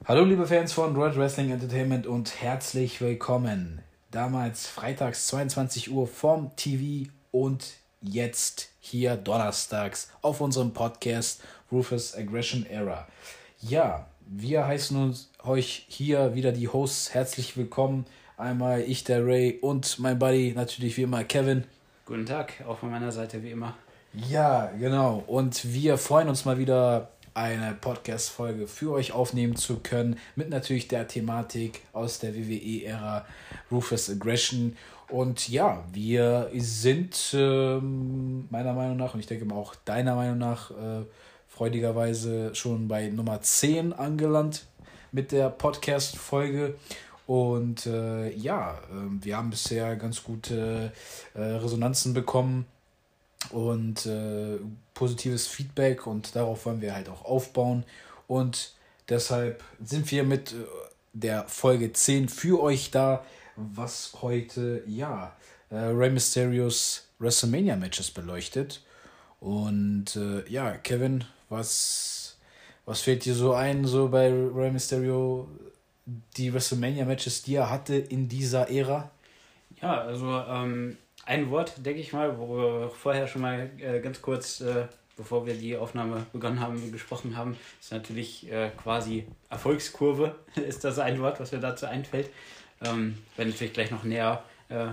Hallo liebe Fans von World Wrestling Entertainment und herzlich willkommen. Damals freitags 22 Uhr vom TV und jetzt hier donnerstags auf unserem Podcast Ruthless Aggression Era. Ja, wir heißen euch hier wieder die Hosts herzlich willkommen. Einmal ich, der Ray, und mein Buddy natürlich wie immer Kevin. Guten Tag, auch von meiner Seite wie immer. Ja, genau. Und wir freuen uns mal wieder, eine Podcast-Folge für euch aufnehmen zu können, mit natürlich der Thematik aus der WWE-Ära Ruthless Aggression. Und ja, wir sind meiner Meinung nach, und ich denke mal auch deiner Meinung nach, freudigerweise schon bei Nummer 10 angelangt mit der Podcast-Folge. Und wir haben bisher ganz gute Resonanzen bekommen und positives Feedback, und darauf wollen wir halt auch aufbauen, und deshalb sind wir mit der Folge 10 für euch da, was heute Rey Mysterios WrestleMania Matches beleuchtet. Und Kevin, was fällt dir so ein, so bei Rey Mysterio, die WrestleMania Matches, die er hatte in dieser Ära? Ja, also ein Wort, denke ich mal, wo wir vorher schon mal ganz kurz, bevor wir die Aufnahme begonnen haben, gesprochen haben, ist natürlich quasi Erfolgskurve, ist das ein Wort, was mir dazu einfällt. Werden natürlich gleich noch näher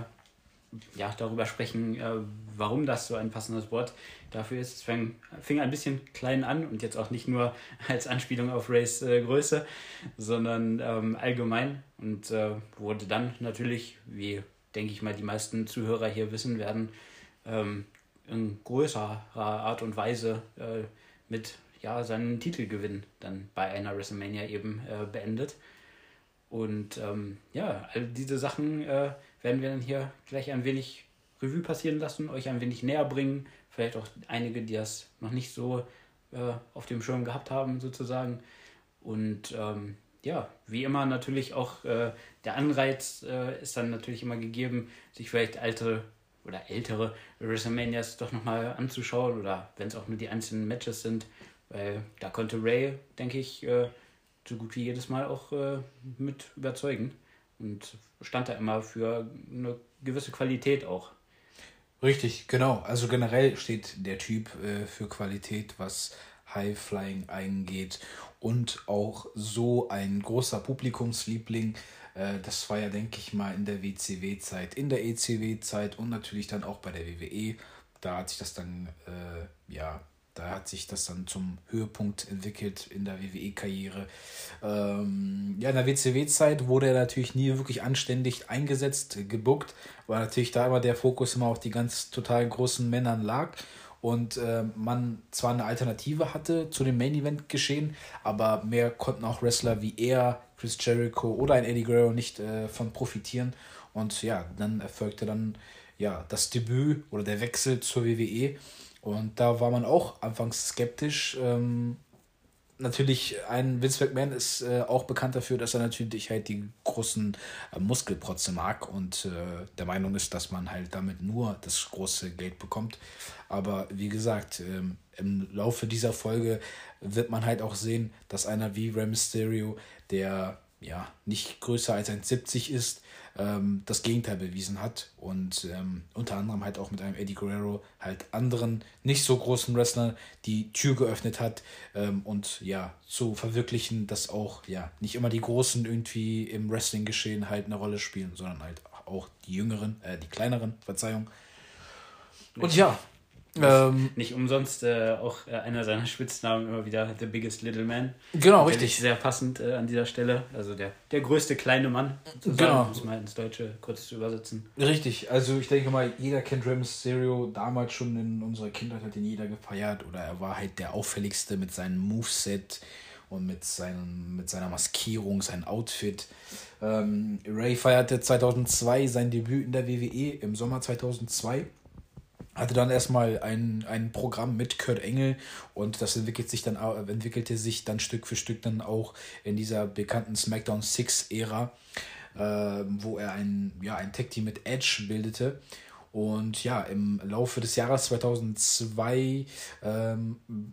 darüber sprechen, warum das so ein passendes Wort dafür ist. Es fing ein bisschen klein an und jetzt auch nicht nur als Anspielung auf Rays Größe, sondern allgemein, und wurde dann natürlich, wie denke ich mal die meisten Zuhörer hier wissen werden, in größerer Art und Weise mit seinen Titelgewinn dann bei einer WrestleMania eben beendet. Und all diese Sachen werden wir dann hier gleich ein wenig Revue passieren lassen, euch ein wenig näher bringen. Vielleicht auch einige, die das noch nicht so auf dem Schirm gehabt haben, sozusagen. Und wie immer natürlich auch der Anreiz ist dann natürlich immer gegeben, sich vielleicht alte oder ältere WrestleManias doch nochmal anzuschauen, oder wenn es auch nur die einzelnen Matches sind, weil da konnte Ray, denke ich, so gut wie jedes Mal auch mit überzeugen und stand da immer für eine gewisse Qualität auch. Richtig, genau. Also generell steht der Typ für Qualität, was High-Flying eingeht, und auch so ein großer Publikumsliebling. Das war ja, denke ich mal, in der WCW-Zeit, in der ECW-Zeit und natürlich dann auch bei der WWE. Da hat sich das dann, zum Höhepunkt entwickelt in der WWE-Karriere. In der WCW-Zeit wurde er natürlich nie wirklich anständig eingesetzt, gebuckt, weil natürlich da immer der Fokus immer auf die ganz total großen Männern lag und man zwar eine Alternative hatte zu dem Main-Event-Geschehen, aber mehr konnten auch Wrestler wie er, Chris Jericho oder ein Eddie Guerrero nicht von profitieren. Und ja, dann erfolgte dann das Debüt oder der Wechsel zur WWE. Und da war man auch anfangs skeptisch. Natürlich, ein Vince McMahon ist auch bekannt dafür, dass er natürlich halt die großen Muskelprotze mag und der Meinung ist, dass man halt damit nur das große Geld bekommt. Aber wie gesagt, im Laufe dieser Folge wird man halt auch sehen, dass einer wie Rey Mysterio, der nicht größer als 1,70 ist, das Gegenteil bewiesen hat und unter anderem halt auch mit einem Eddie Guerrero halt anderen nicht so großen Wrestlern die Tür geöffnet hat, und zu verwirklichen, dass auch nicht immer die Großen irgendwie im Wrestling-Geschehen halt eine Rolle spielen, sondern halt auch die kleineren, Verzeihung. Und nicht umsonst auch einer seiner Spitznamen immer wieder The Biggest Little Man. Genau, richtig. Sehr passend an dieser Stelle. Also der größte kleine Mann, sozusagen, genau. um es mal ins Deutsche kurz zu übersetzen. Richtig, also ich denke mal, jeder kennt Rey Mysterio, damals schon in unserer Kindheit hat ihn jeder gefeiert, oder er war halt der auffälligste mit seinem Moveset und mit seiner Maskierung, sein Outfit. Ray feierte 2002 sein Debüt in der WWE im Sommer 2002. Hatte dann erstmal ein Programm mit Kurt Engel, und das entwickelte sich dann Stück für Stück dann auch in dieser bekannten SmackDown 6-Ära, wo er ein Tag-Team mit Edge bildete. Und im Laufe des Jahres 2002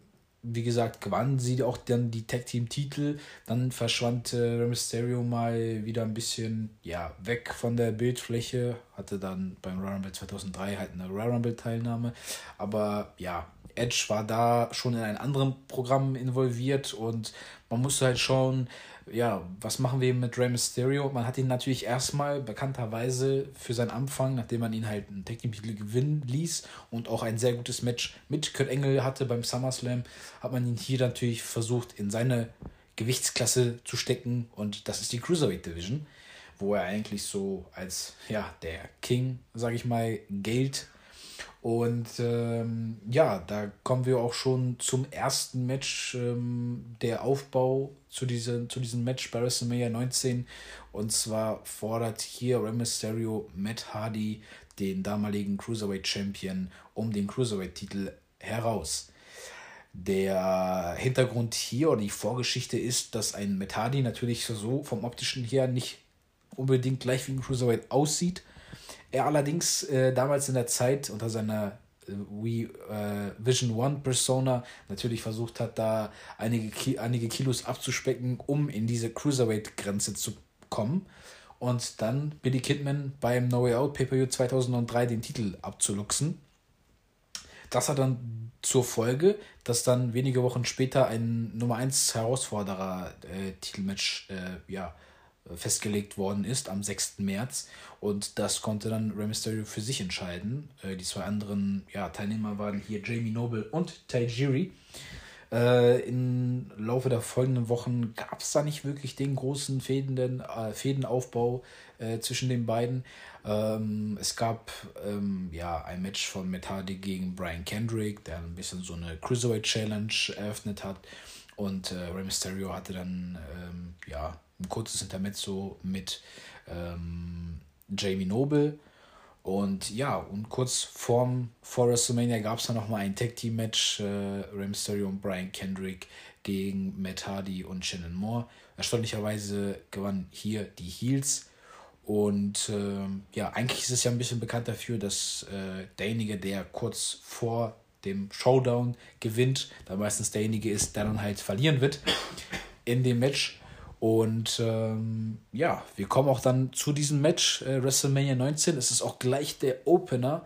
wie gesagt, gewannen sie auch dann die Tag-Team-Titel. Dann verschwand Rey Mysterio mal wieder ein bisschen weg von der Bildfläche. Hatte dann beim Royal Rumble 2003 halt eine Royal Rumble-Teilnahme. Aber Edge war da schon in einem anderen Programm involviert und man musste halt schauen, was machen wir mit Rey Mysterio? Man hat ihn natürlich erstmal bekannterweise für seinen Anfang, nachdem man ihn halt einen Tag-Team-Titel gewinnen ließ und auch ein sehr gutes Match mit Kurt Angle hatte beim SummerSlam, hat man ihn hier natürlich versucht, in seine Gewichtsklasse zu stecken und das ist die Cruiserweight Division, wo er eigentlich so als der King, sag ich mal, gilt. Und da kommen wir auch schon zum ersten Match, der Aufbau zu diesem Match bei WrestleMania 19. Und zwar fordert hier Rey Mysterio Matt Hardy, den damaligen Cruiserweight Champion, um den Cruiserweight-Titel heraus. Der Hintergrund hier oder die Vorgeschichte ist, dass ein Matt Hardy natürlich so vom optischen her nicht unbedingt gleich wie ein Cruiserweight aussieht. Er allerdings damals in der Zeit unter seiner Vision One Persona natürlich versucht hat, da einige Kilos abzuspecken, um in diese Cruiserweight-Grenze zu kommen und dann Billy Kidman beim No Way Out Pay-Per-View 2003 den Titel abzuluxen. Das hat dann zur Folge, dass dann wenige Wochen später ein Nummer 1 Herausforderer Titelmatch festgelegt worden ist am 6. März und das konnte dann Rey Mysterio für sich entscheiden. Die zwei anderen Teilnehmer waren hier Jamie Noble und Tajiri. Im Laufe der folgenden Wochen gab es da nicht wirklich den großen Fädenaufbau zwischen den beiden. Es gab ein Match von Matt Hardy gegen Brian Kendrick, der ein bisschen so eine Cruiserweight Challenge eröffnet hat. Und Rey Mysterio hatte dann ein kurzes Intermezzo mit Jamie Noble. Und kurz vor WrestleMania gab es dann nochmal ein Tag-Team-Match, Rey Mysterio und Brian Kendrick gegen Matt Hardy und Shannon Moore. Erstaunlicherweise gewannen hier die Heels. Und eigentlich ist es ja ein bisschen bekannt dafür, dass derjenige, der kurz vor dem Showdown gewinnt, da meistens derjenige ist, der dann halt verlieren wird in dem Match. Und wir kommen auch dann zu diesem Match, WrestleMania 19. Es ist auch gleich der Opener,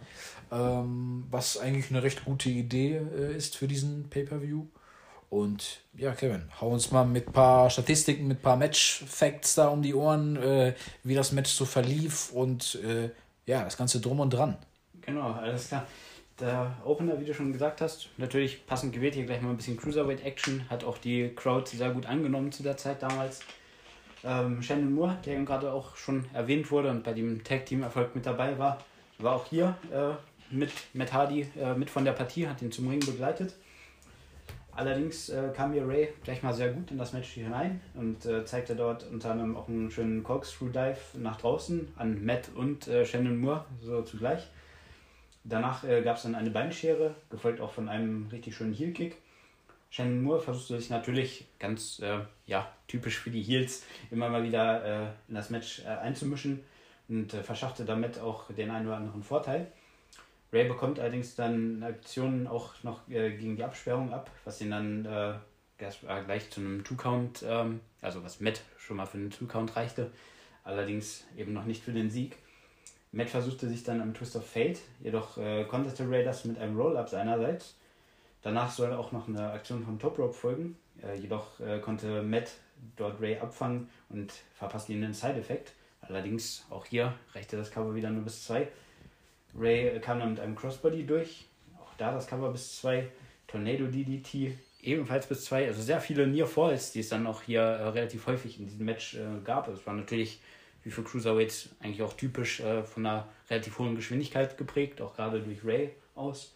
was eigentlich eine recht gute Idee ist für diesen Pay-Per-View. Und Kevin, hau uns mal mit ein paar Statistiken, mit ein paar Match-Facts da um die Ohren, wie das Match so verlief und das Ganze drum und dran. Genau, alles klar. Der Opener, wie du schon gesagt hast, natürlich passend gewählt, hier gleich mal ein bisschen Cruiserweight-Action, hat auch die Crowd sehr gut angenommen zu der Zeit damals. Shannon Moore, der eben gerade auch schon erwähnt wurde und bei dem Tag-Team-Erfolg mit dabei war auch hier mit Matt Hardy mit von der Partie, hat ihn zum Ring begleitet. Allerdings kam hier Ray gleich mal sehr gut in das Match hinein und zeigte dort unter anderem auch einen schönen Corkscrew-Dive nach draußen an Matt und Shannon Moore, so zugleich. Danach gab es dann eine Beinschere, gefolgt auch von einem richtig schönen Heel-Kick. Shannon Moore versuchte sich natürlich ganz typisch für die Heels immer mal wieder in das Match einzumischen und verschaffte damit auch den einen oder anderen Vorteil. Ray bekommt allerdings dann Aktionen auch noch gegen die Absperrung ab, was ihn dann gleich zu einem Two-Count, also was Matt schon mal für einen Two-Count reichte, allerdings eben noch nicht für den Sieg. Matt versuchte sich dann am Twist of Fate, jedoch konterte Ray das mit einem Roll-Up seinerseits. Danach soll auch noch eine Aktion vom Top Rope folgen, jedoch konnte Matt dort Ray abfangen und verpasste ihm einen Side-Effekt. Allerdings auch hier reichte das Cover wieder nur bis 2. Ray kam dann mit einem Crossbody durch, auch da das Cover bis 2. Tornado DDT ebenfalls bis 2. Also sehr viele Near Falls, die es dann auch hier relativ häufig in diesem Match gab. Es war natürlich wie für Cruiserweights eigentlich auch typisch von einer relativ hohen Geschwindigkeit geprägt, auch gerade durch Ray aus.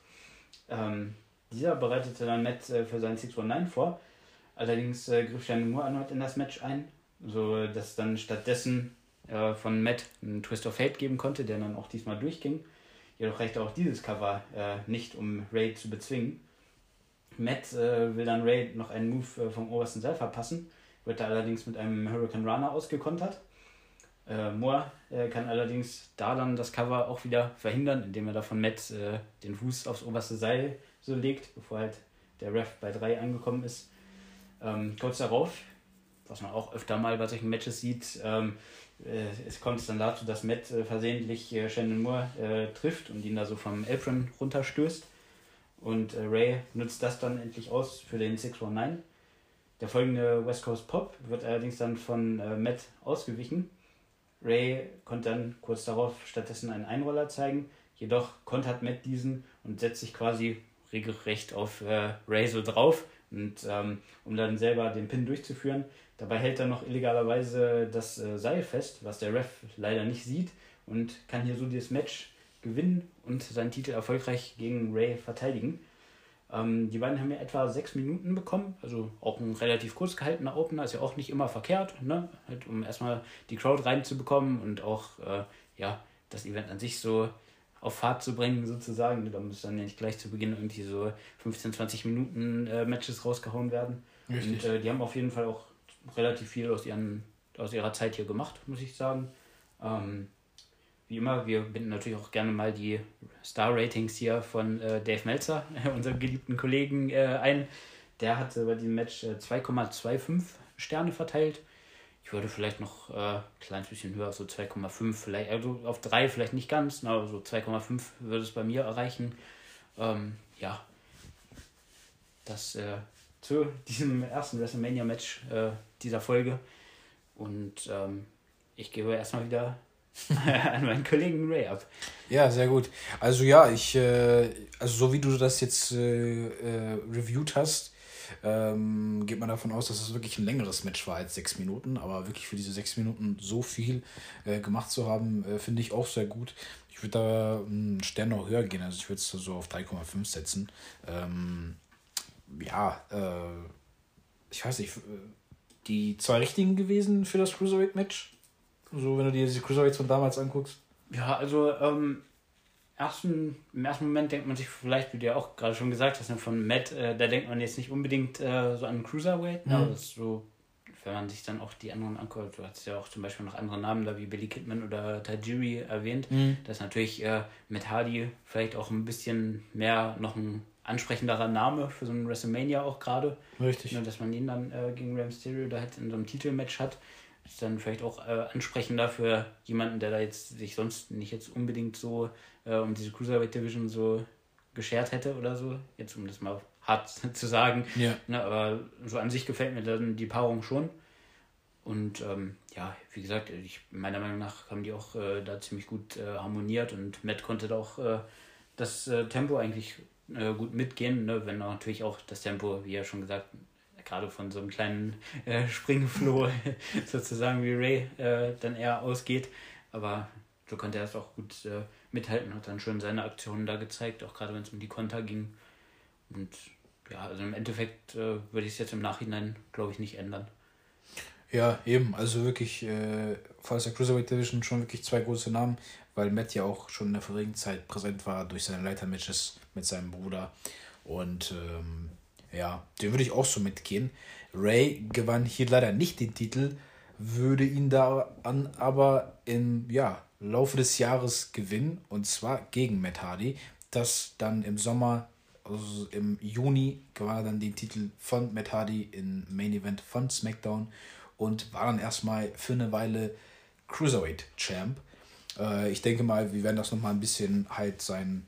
Dieser bereitete dann Matt für seinen 619 vor. Allerdings griff Shannon Moore erneut in das Match ein, so dass dann stattdessen von Matt einen Twist of Fate geben konnte, der dann auch diesmal durchging. Jedoch reichte auch dieses Cover nicht, um Ray zu bezwingen. Matt will dann Ray noch einen Move vom obersten Seil verpassen, wird da allerdings mit einem Hurricane Runner ausgekontert. Moore kann allerdings da dann das Cover auch wieder verhindern, indem er da von Matt den Fuß aufs oberste Seil so legt, bevor halt der Ref bei 3 angekommen ist. Kurz darauf, was man auch öfter mal bei solchen Matches sieht, es kommt es dann dazu, dass Matt versehentlich Shannon Moore trifft und ihn da so vom Apron runterstößt. Und Ray nutzt das dann endlich aus für den 619. Der folgende West Coast Pop wird allerdings dann von Matt ausgewichen. Ray konnte dann kurz darauf stattdessen einen Einroller zeigen, jedoch kontert Matt diesen und setzt sich quasi regelrecht auf Ray so drauf, und um dann selber den Pin durchzuführen. Dabei hält er noch illegalerweise das Seil fest, was der Ref leider nicht sieht, und kann hier so dieses Match gewinnen und seinen Titel erfolgreich gegen Ray verteidigen. Die beiden haben ja etwa 6 Minuten bekommen, also auch ein relativ kurz gehaltener Opener, ist ja auch nicht immer verkehrt, ne? Halt, um erstmal die Crowd reinzubekommen und auch das Event an sich so auf Fahrt zu bringen sozusagen. Da muss dann ja nicht gleich zu Beginn irgendwie so 15, 20 Minuten Matches rausgehauen werden. Richtig. Und die haben auf jeden Fall auch relativ viel aus ihrer Zeit hier gemacht, muss ich sagen. Wie immer, wir binden natürlich auch gerne mal die Star-Ratings hier von Dave Meltzer, unserem geliebten Kollegen, ein. Der hatte bei diesem Match 2,25 Sterne verteilt. Ich würde vielleicht noch ein kleines bisschen höher, so 2,5 vielleicht, also auf 3 vielleicht nicht ganz, aber so 2,5 würde es bei mir erreichen. Das zu diesem ersten WrestleMania-Match dieser Folge. Und ich gebe erstmal wieder an meinen Kollegen Ray ab. Ja, sehr gut. Also ja, so wie du das jetzt reviewed hast, geht man davon aus, dass es wirklich ein längeres Match war als 6 Minuten, aber wirklich für diese 6 Minuten so viel gemacht zu haben, finde ich auch sehr gut. Ich würde da einen Stern noch höher gehen, also ich würde es so auf 3,5 setzen. Ich weiß nicht, die 2 richtigen gewesen für das Cruiserweight-Match? So, wenn du dir diese Cruiserweights von damals anguckst. Ja, also im ersten Moment denkt man sich vielleicht, wie du ja auch gerade schon gesagt hast, von Matt, da denkt man jetzt nicht unbedingt so an einen Cruiserweight. Aber das ist so, wenn man sich dann auch die anderen anguckt, du hast ja auch zum Beispiel noch andere Namen da wie Billy Kidman oder Tajiri erwähnt, dass natürlich Matt Hardy vielleicht auch ein bisschen mehr noch ein ansprechenderer Name für so ein WrestleMania auch gerade. Richtig. Ne, dass man ihn dann gegen Rey Mysterio da halt in so einem Titelmatch hat. Ist dann vielleicht auch ansprechender für jemanden, der da jetzt sich sonst nicht jetzt unbedingt so um diese Cruiserweight Division so geschert hätte oder so. Jetzt um das mal hart zu sagen. Ja. Ne, aber so an sich gefällt mir dann die Paarung schon. Und wie gesagt, meiner Meinung nach haben die auch da ziemlich gut harmoniert, und Matt konnte da auch das Tempo eigentlich gut mitgehen, ne? Wenn natürlich auch das Tempo, wie ja schon gesagt, gerade von so einem kleinen Springfloh sozusagen wie Ray dann eher ausgeht. Aber so konnte er es auch gut mithalten, hat dann schön seine Aktionen da gezeigt, auch gerade wenn es um die Konter ging. Und ja, also im Endeffekt würde ich es jetzt im Nachhinein, glaube ich, nicht ändern. Ja, eben, also wirklich vor der Cruiserweight Division schon wirklich 2 große Namen, weil Matt ja auch schon in der vorigen Zeit präsent war durch seine Leitermatches mit seinem Bruder. Und den würde ich auch so mitgehen. Ray gewann hier leider nicht den Titel, würde ihn da aber im Laufe des Jahres gewinnen, und zwar gegen Matt Hardy. Das dann im Sommer, also im Juni, gewann er dann den Titel von Matt Hardy im Main Event von SmackDown und war dann erstmal für eine Weile Cruiserweight Champ. Ich denke mal, wir werden das nochmal ein bisschen halt seinen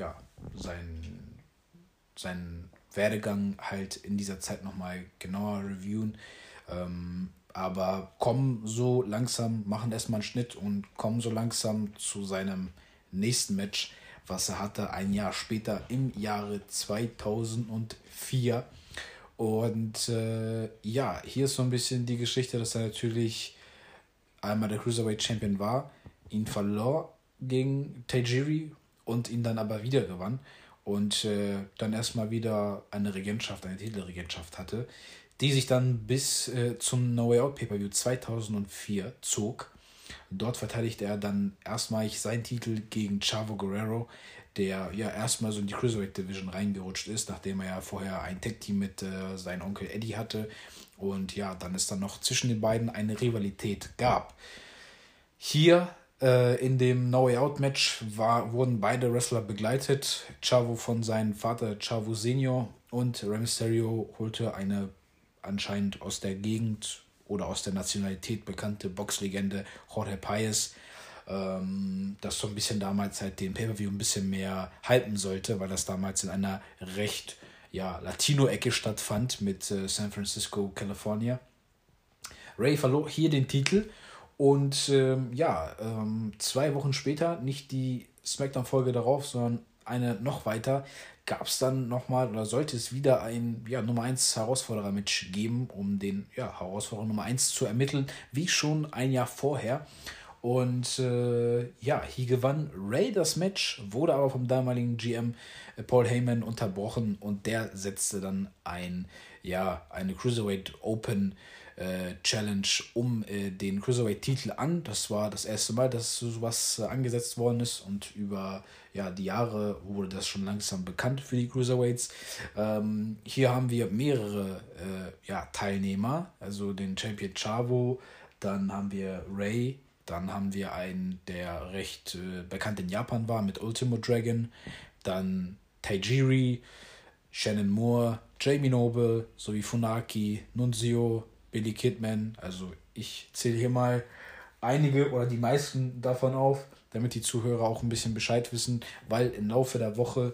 Werdegang halt in dieser Zeit nochmal genauer reviewen. Aber machen erstmal einen Schnitt und kommen so langsam zu seinem nächsten Match, was er hatte ein Jahr später im Jahre 2004. Und hier ist so ein bisschen die Geschichte, dass er natürlich einmal der Cruiserweight Champion war, ihn verlor gegen Tajiri und ihn dann aber wieder gewann. Und dann erstmal wieder eine Titelregentschaft hatte, die sich dann bis zum No Way Out Pay-Per-View 2004 zog. Dort verteidigte er dann erstmalig seinen Titel gegen Chavo Guerrero, der ja erstmal so in die Cruiserweight Division reingerutscht ist, nachdem er ja vorher ein Tag-Team mit seinem Onkel Eddie hatte. Und ja, dann es dann noch zwischen den beiden eine Rivalität gab. Hier In dem No Way Out Match wurden beide Wrestler begleitet. Chavo von seinem Vater Chavo Senior und Rey Mysterio holte eine anscheinend aus der Gegend oder aus der Nationalität bekannte Boxlegende Jorge Paez, das so ein bisschen damals halt den Pay-Per-View ein bisschen mehr hypen sollte, weil das damals in einer recht Latino-Ecke stattfand mit San Francisco, California. Rey verlor hier den Titel und 2 Wochen später, nicht die Smackdown-Folge darauf, sondern eine noch weiter, gab es dann nochmal oder sollte es wieder ein Nummer 1 Herausforderer-Match geben, um den Herausforderer Nummer 1 zu ermitteln, wie schon ein Jahr vorher. Und hier gewann Rey das Match, wurde aber vom damaligen GM Paul Heyman unterbrochen und der setzte dann eine Cruiserweight Open Challenge um den Cruiserweight-Titel an. Das war das erste Mal, dass sowas angesetzt worden ist und über die Jahre wurde das schon langsam bekannt für die Cruiserweights. Hier haben wir mehrere Teilnehmer, also den Champion Chavo, dann haben wir Rey, dann haben wir einen, der recht bekannt in Japan war mit Ultimo Dragon, dann Tajiri, Shannon Moore, Jamie Noble sowie Funaki, Nunzio, Billy Kidman. Also ich zähle hier mal einige oder die meisten davon auf, damit die Zuhörer auch ein bisschen Bescheid wissen, weil im Laufe der Wochen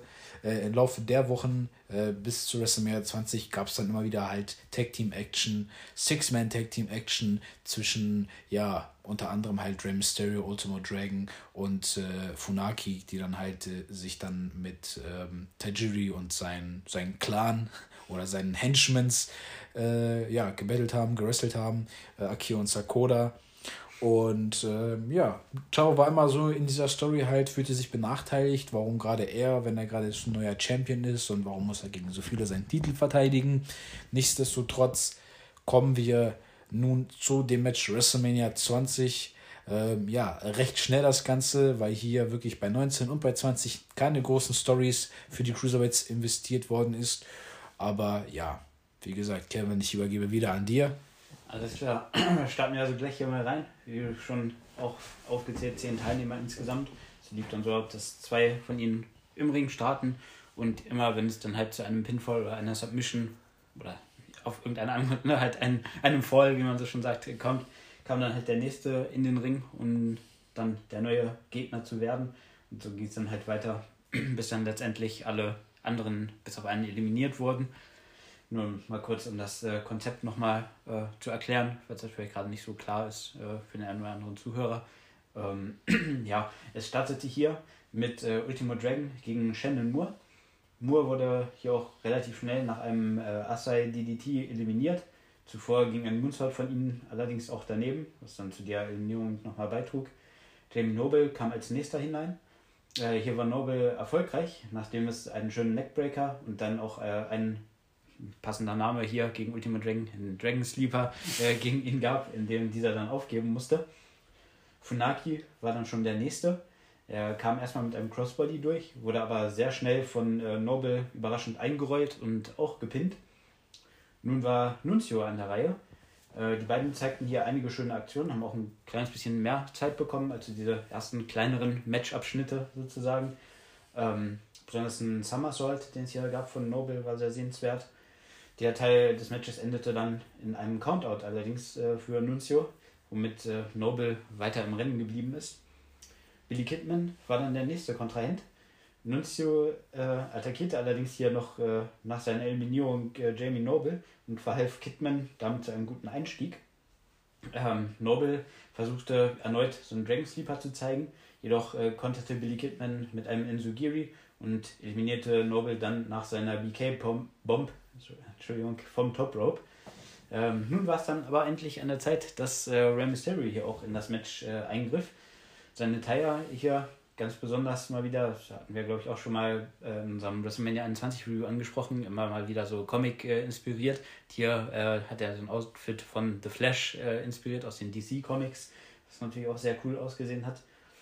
bis zu WrestleMania 20 gab es dann immer wieder halt Tag-Team-Action, Six-Man-Tag-Team-Action zwischen, unter anderem halt Rey Mysterio, Ultimo Dragon und Funaki, die dann halt sich dann mit Tajiri und seinen Clan oder seinen Henchmans gebettelt haben, gewrestelt haben, Akio und Sakura. Und Chavo war immer so in dieser Story halt, fühlte sich benachteiligt, warum gerade er, wenn er gerade ein neuer Champion ist und warum muss er gegen so viele seinen Titel verteidigen. Nichtsdestotrotz kommen wir nun zu dem Match WrestleMania 20. Recht schnell das Ganze, weil hier wirklich bei 19 und bei 20 keine großen Stories für die Cruiserweights investiert worden ist. Aber wie gesagt, Kevin, ich übergebe wieder an dir. Alles klar, starten wir also gleich hier mal rein. Wie schon auch aufgezählt, 10 Teilnehmer insgesamt. Es lief dann so ab, dass 2 von ihnen im Ring starten und immer, wenn es dann halt zu einem Pinfall oder einer Submission oder auf irgendeine andere, halt einem Fall, wie man so schon sagt, kommt, kam dann halt der Nächste in den Ring, um dann der neue Gegner zu werden. Und so ging es dann halt weiter, bis dann letztendlich alle anderen bis auf einen eliminiert wurden. Nur mal kurz, um das Konzept nochmal zu erklären, weil es vielleicht gerade nicht so klar ist für den einen oder anderen Zuhörer. Es startete hier mit Ultimo Dragon gegen Shannon Moore. Moore wurde hier auch relativ schnell nach einem Asai DDT eliminiert. Zuvor ging ein Moonsault von ihm allerdings auch daneben, was dann zu der Eliminierung nochmal beitrug. Jamie Noble kam als nächster hinein. Hier war Noble erfolgreich, nachdem es einen schönen Neckbreaker und dann auch einen passender Name hier gegen Ultimo Dragon, einen Dragon Sleeper gegen ihn gab, in dem dieser dann aufgeben musste. Funaki war dann schon der Nächste. Er kam erstmal mit einem Crossbody durch, wurde aber sehr schnell von Noble überraschend eingerollt und auch gepinnt. Nun war Nunzio an der Reihe. Die beiden zeigten hier einige schöne Aktionen, haben auch ein kleines bisschen mehr Zeit bekommen, also diese ersten kleineren Match-Abschnitte sozusagen. Besonders ein Somersault, den es hier gab von Noble, war sehr sehenswert. Der Teil des Matches endete dann in einem Countout allerdings für Nunzio, womit Noble weiter im Rennen geblieben ist. Billy Kidman war dann der nächste Kontrahent. Nunzio attackierte allerdings hier noch nach seiner Eliminierung Jamie Noble und verhalf Kidman damit zu einem guten Einstieg. Noble versuchte erneut so einen Dragon Sleeper zu zeigen, jedoch konterte Billy Kidman mit einem Enzugiri und eliminierte Noble dann nach seiner BK-Bomb vom Top Rope. Nun war es dann aber endlich an der Zeit, dass Rey Mysterio hier auch in das Match eingriff. Seine Attire hier ganz besonders mal wieder, das hatten wir glaube ich auch schon mal in unserem WrestleMania 21 Review angesprochen, immer mal wieder so Comic inspiriert. Hier hat er so ein Outfit von The Flash inspiriert aus den DC Comics, was natürlich auch sehr cool ausgesehen hat.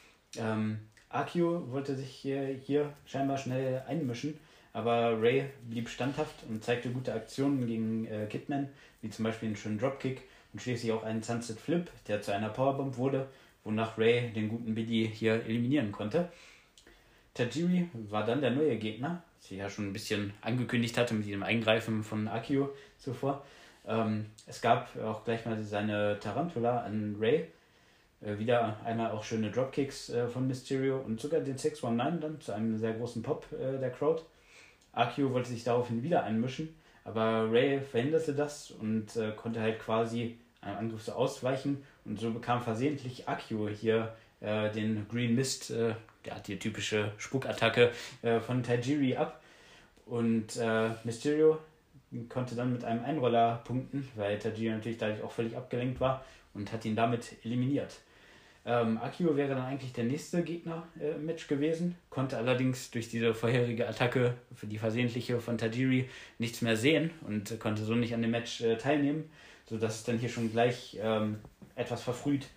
Akio wollte sich hier scheinbar schnell einmischen, aber Rey blieb standhaft und zeigte gute Aktionen gegen Kidman, wie zum Beispiel einen schönen Dropkick und schließlich auch einen Sunset Flip, der zu einer Powerbomb wurde, wonach Ray den guten Billy hier eliminieren konnte. Tajiri war dann der neue Gegner, was ich ja schon ein bisschen angekündigt hatte mit dem Eingreifen von Akio zuvor. Es gab auch gleich mal seine Tarantula an Ray. Wieder einmal auch schöne Dropkicks von Mysterio und sogar den 619 dann zu einem sehr großen Pop der Crowd. Akio wollte sich daraufhin wieder einmischen, aber Ray verhinderte das und konnte halt quasi einem Angriff so ausweichen und so bekam versehentlich Akio hier den Green Mist, der hat die typische Spukattacke von Tajiri ab und Mysterio konnte dann mit einem Einroller punkten, weil Tajiri natürlich dadurch auch völlig abgelenkt war und hat ihn damit eliminiert. Akio wäre dann eigentlich der nächste Gegner im Match gewesen, konnte allerdings durch diese vorherige Attacke, für die versehentliche von Tajiri, nichts mehr sehen und konnte so nicht an dem Match teilnehmen, sodass es dann hier schon gleich etwas verfrüht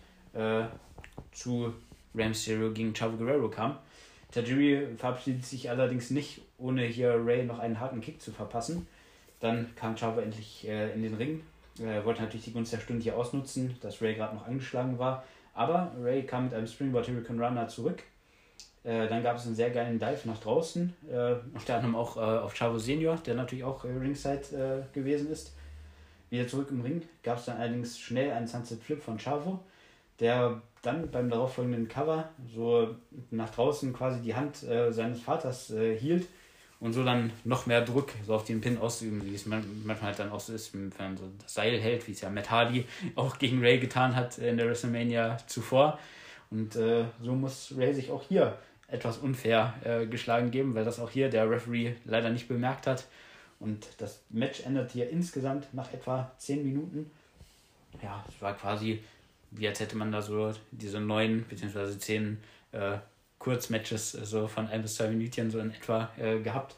zu Rey Mysterio gegen Chavo Guerrero kam. Tajiri verabschiedet sich allerdings nicht, ohne hier Ray noch einen harten Kick zu verpassen. Dann kam Chavo endlich in den Ring. Er wollte natürlich die Gunst der Stunde hier ausnutzen, dass Ray gerade noch angeschlagen war. Aber Ray kam mit einem Springboard Hurricane Runner zurück. Dann gab es einen sehr geilen Dive nach draußen. Unter anderem auch auf Chavo Senior, der natürlich auch ringside gewesen ist. Wieder zurück im Ring gab es dann allerdings schnell einen Sunset Flip von Chavo, der dann beim darauffolgenden Cover so nach draußen quasi die Hand seines Vaters hielt und so dann noch mehr Druck so auf den Pin auszuüben, wie es manchmal halt dann auch so ist, wenn man so das Seil hält, wie es ja Matt Hardy auch gegen Ray getan hat in der WrestleMania zuvor. Und so muss Ray sich auch hier etwas unfair geschlagen geben, weil das auch hier der Referee leider nicht bemerkt hat. Und das Match endet hier insgesamt nach etwa 10 Minuten. Ja, es war quasi, wie als hätte man da so diese 9 bzw. 10 Kurzmatches so von 1 bis 2 Minuten so in etwa gehabt.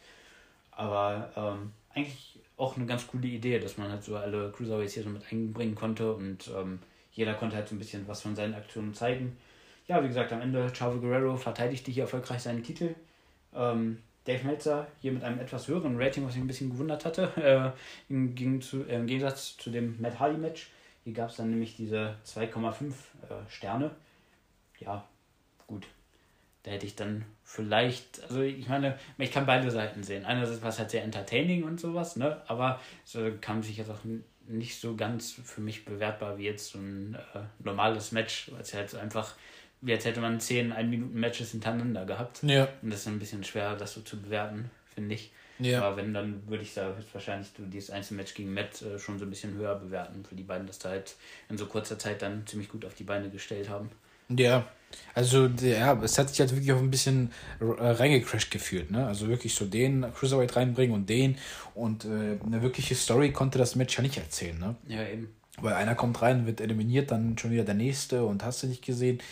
Aber eigentlich auch eine ganz coole Idee, dass man halt so alle Cruiserweights hier so mit einbringen konnte und jeder konnte halt so ein bisschen was von seinen Aktionen zeigen. Ja, wie gesagt, am Ende Chavo Guerrero verteidigte hier erfolgreich seinen Titel. Dave Meltzer hier mit einem etwas höheren Rating, was mich ein bisschen gewundert hatte, im Gegensatz zu dem Matt Hardy Match. Hier gab es dann nämlich diese 2,5 Sterne. Ja, gut. Da hätte ich dann vielleicht, also ich meine, ich kann beide Seiten sehen. Einerseits war es halt sehr entertaining und sowas, ne? Aber es kam sich jetzt auch nicht so ganz für mich bewertbar wie jetzt so ein normales Match, weil es halt so einfach, wie als hätte man 10 1-Minuten-Matches hintereinander gehabt. Ja. Und das ist ein bisschen schwer, das so zu bewerten, finde ich. Ja. Aber wenn, dann würde ich da wahrscheinlich dieses Einzelmatch gegen Matt schon so ein bisschen höher bewerten, für die beiden, dass da halt in so kurzer Zeit dann ziemlich gut auf die Beine gestellt haben. Ja, also es hat sich halt wirklich auch ein bisschen reingecrashed gefühlt, ne? Also wirklich so den Cruiserweight reinbringen und den und eine wirkliche Story konnte das Match ja nicht erzählen, ne? Ja, eben. Weil einer kommt rein, wird eliminiert, dann schon wieder der nächste und hast du nicht gesehen.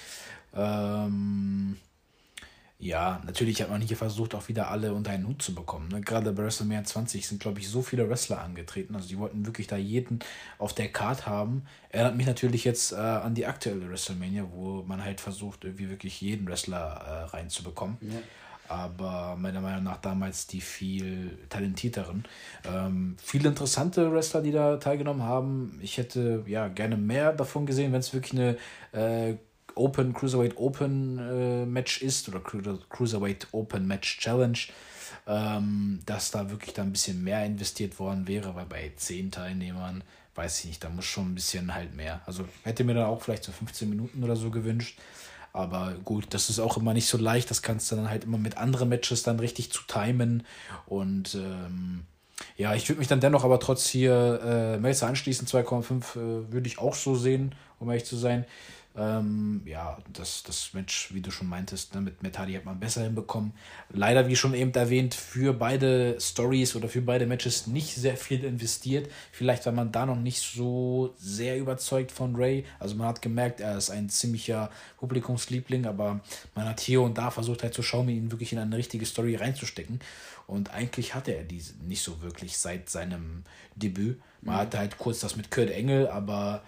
Ja, natürlich hat man hier versucht, auch wieder alle unter einen Hut zu bekommen. Ne? Gerade bei WrestleMania 20 sind, glaube ich, so viele Wrestler angetreten. Also die wollten wirklich da jeden auf der Card haben. Erinnert mich natürlich jetzt an die aktuelle WrestleMania, wo man halt versucht, irgendwie wirklich jeden Wrestler reinzubekommen. Ja. Aber meiner Meinung nach damals die viel talentierteren. Viele interessante Wrestler, die da teilgenommen haben. Ich hätte ja gerne mehr davon gesehen, wenn es wirklich eine Cruiserweight Open Match ist oder Cruiserweight Open Match Challenge, dass da wirklich da ein bisschen mehr investiert worden wäre, weil bei 10 Teilnehmern, weiß ich nicht, da muss schon ein bisschen halt mehr. Also hätte mir dann auch vielleicht so 15 Minuten oder so gewünscht, aber gut, das ist auch immer nicht so leicht, das kannst du dann halt immer mit anderen Matches dann richtig zu timen und ja, ich würde mich dann dennoch aber trotz hier Meltzer anschließen, 2,5 würde ich auch so sehen, um ehrlich zu sein. Ja, das Match, wie du schon meintest, ne, mit Matt Hardy hat man besser hinbekommen. Leider, wie schon eben erwähnt, für beide Stories oder für beide Matches nicht sehr viel investiert. Vielleicht war man da noch nicht so sehr überzeugt von Ray. Also man hat gemerkt, er ist ein ziemlicher Publikumsliebling, aber man hat hier und da versucht halt zu schauen, ihn wirklich in eine richtige Story reinzustecken. Und eigentlich hatte er diese nicht so wirklich seit seinem Debüt. Man hatte halt kurz das mit Kurt Angle, aber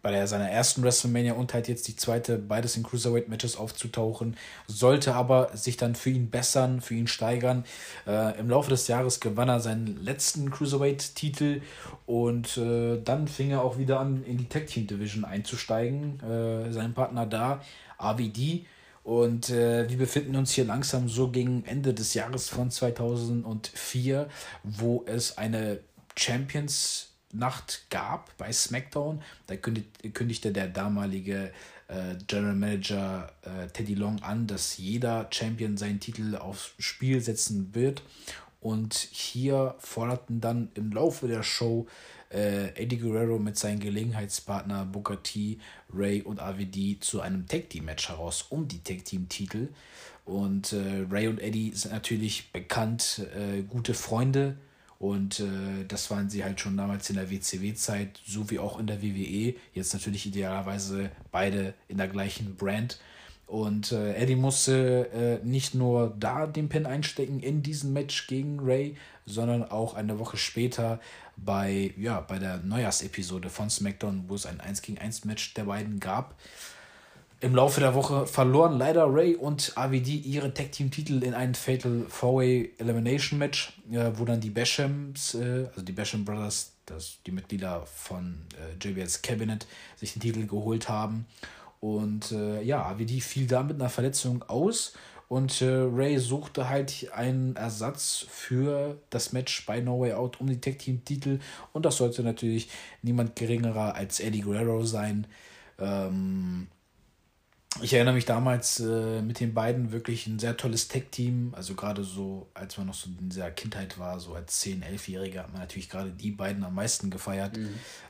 seiner ersten WrestleMania und halt jetzt die zweite, beides in Cruiserweight-Matches aufzutauchen, sollte aber sich dann für ihn bessern, für ihn steigern. Im Laufe des Jahres gewann er seinen letzten Cruiserweight-Titel und dann fing er auch wieder an, in die Tag-Team-Division einzusteigen. Sein Partner da, RVD. Und wir befinden uns hier langsam so gegen Ende des Jahres von 2004, wo es eine Champions-Nacht gab bei SmackDown. Da kündigte der damalige General Manager Teddy Long an, dass jeder Champion seinen Titel aufs Spiel setzen wird. Und hier forderten dann im Laufe der Show Eddie Guerrero mit seinem Gelegenheitspartner Booker T, Ray und RVD zu einem Tag-Team-Match heraus um die Tag-Team-Titel. Und Ray und Eddie sind natürlich bekannt, gute Freunde. Und das waren sie halt schon damals in der WCW-Zeit, so wie auch in der WWE. Jetzt natürlich idealerweise beide in der gleichen Brand. Und Eddie musste nicht nur da den Pin einstecken in diesem Match gegen Ray, sondern auch eine Woche später bei der Neujahrsepisode von SmackDown, wo es ein 1-gegen-1 Match der beiden gab. Im Laufe der Woche verloren leider Ray und RVD ihre Tag-Team-Titel in einem Fatal 4-Way Elimination Match, wo dann die Bashams, also die Basham Brothers, die Mitglieder von JBL's Cabinet, sich den Titel geholt haben. Und RVD fiel da mit einer Verletzung aus und Ray suchte halt einen Ersatz für das Match bei No Way Out um die Tag-Team-Titel und das sollte natürlich niemand geringerer als Eddie Guerrero sein. Ich erinnere mich damals mit den beiden wirklich ein sehr tolles Tag-Team, also gerade so, als man noch so in dieser Kindheit war, so als 10-, 11-Jähriger, hat man natürlich gerade die beiden am meisten gefeiert.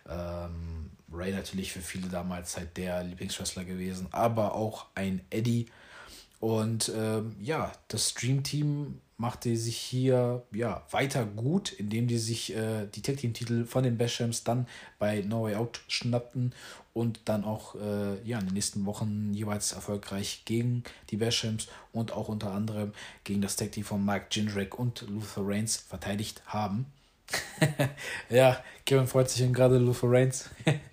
Ray natürlich für viele damals halt der Lieblingswrestler gewesen, aber auch ein Eddie. Und das Dream Team machte sich hier weiter gut, indem die sich die Tag-Team-Titel von den Bashams dann bei No Way Out schnappten und dann auch in den nächsten Wochen jeweils erfolgreich gegen die Bashams und auch unter anderem gegen das Tag-Team von Mark Jindrak und Luther Reigns verteidigt haben. Ja, Kevin freut sich gerade Luther Reigns.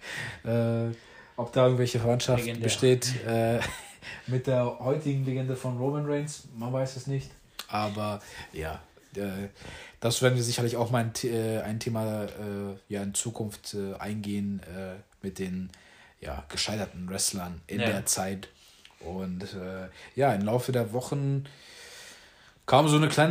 Ob da irgendwelche Verwandtschaft besteht mit der heutigen Legende von Roman Reigns, man weiß es nicht. Aber ja, das werden wir sicherlich auch mal ein Thema in Zukunft eingehen mit den gescheiterten Wrestlern in der Zeit. Und im Laufe der Wochen kamen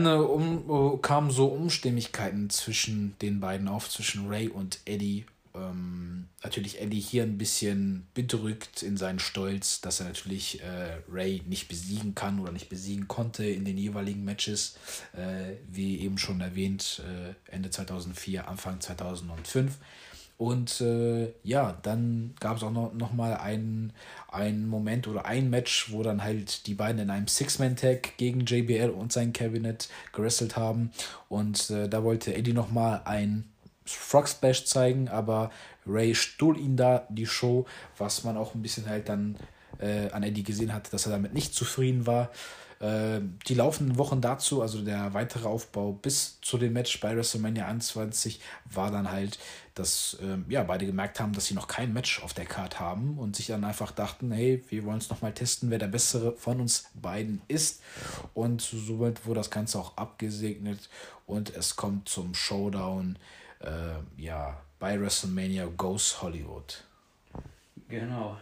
so Unstimmigkeiten zwischen den beiden auf, zwischen Ray und Eddie. Natürlich Eddie hier ein bisschen bedrückt in seinen Stolz, dass er natürlich Ray nicht besiegen kann oder nicht besiegen konnte in den jeweiligen Matches, wie eben schon erwähnt, Ende 2004, Anfang 2005. Und dann gab es auch noch mal einen Moment oder ein Match, wo dann halt die beiden in einem Six-Man-Tag gegen JBL und sein Cabinet gewrestelt haben. Und da wollte Eddie noch mal ein Frog Splash zeigen, aber Ray stohl ihn da die Show, was man auch ein bisschen halt dann an Eddie gesehen hat, dass er damit nicht zufrieden war. Die laufenden Wochen dazu, also der weitere Aufbau bis zu dem Match bei WrestleMania 21, war dann halt, dass beide gemerkt haben, dass sie noch kein Match auf der Card haben und sich dann einfach dachten, hey, wir wollen es nochmal testen, wer der Bessere von uns beiden ist. Und somit wurde das Ganze auch abgesegnet und es kommt zum Showdown bei WrestleMania Goes Hollywood. Genau.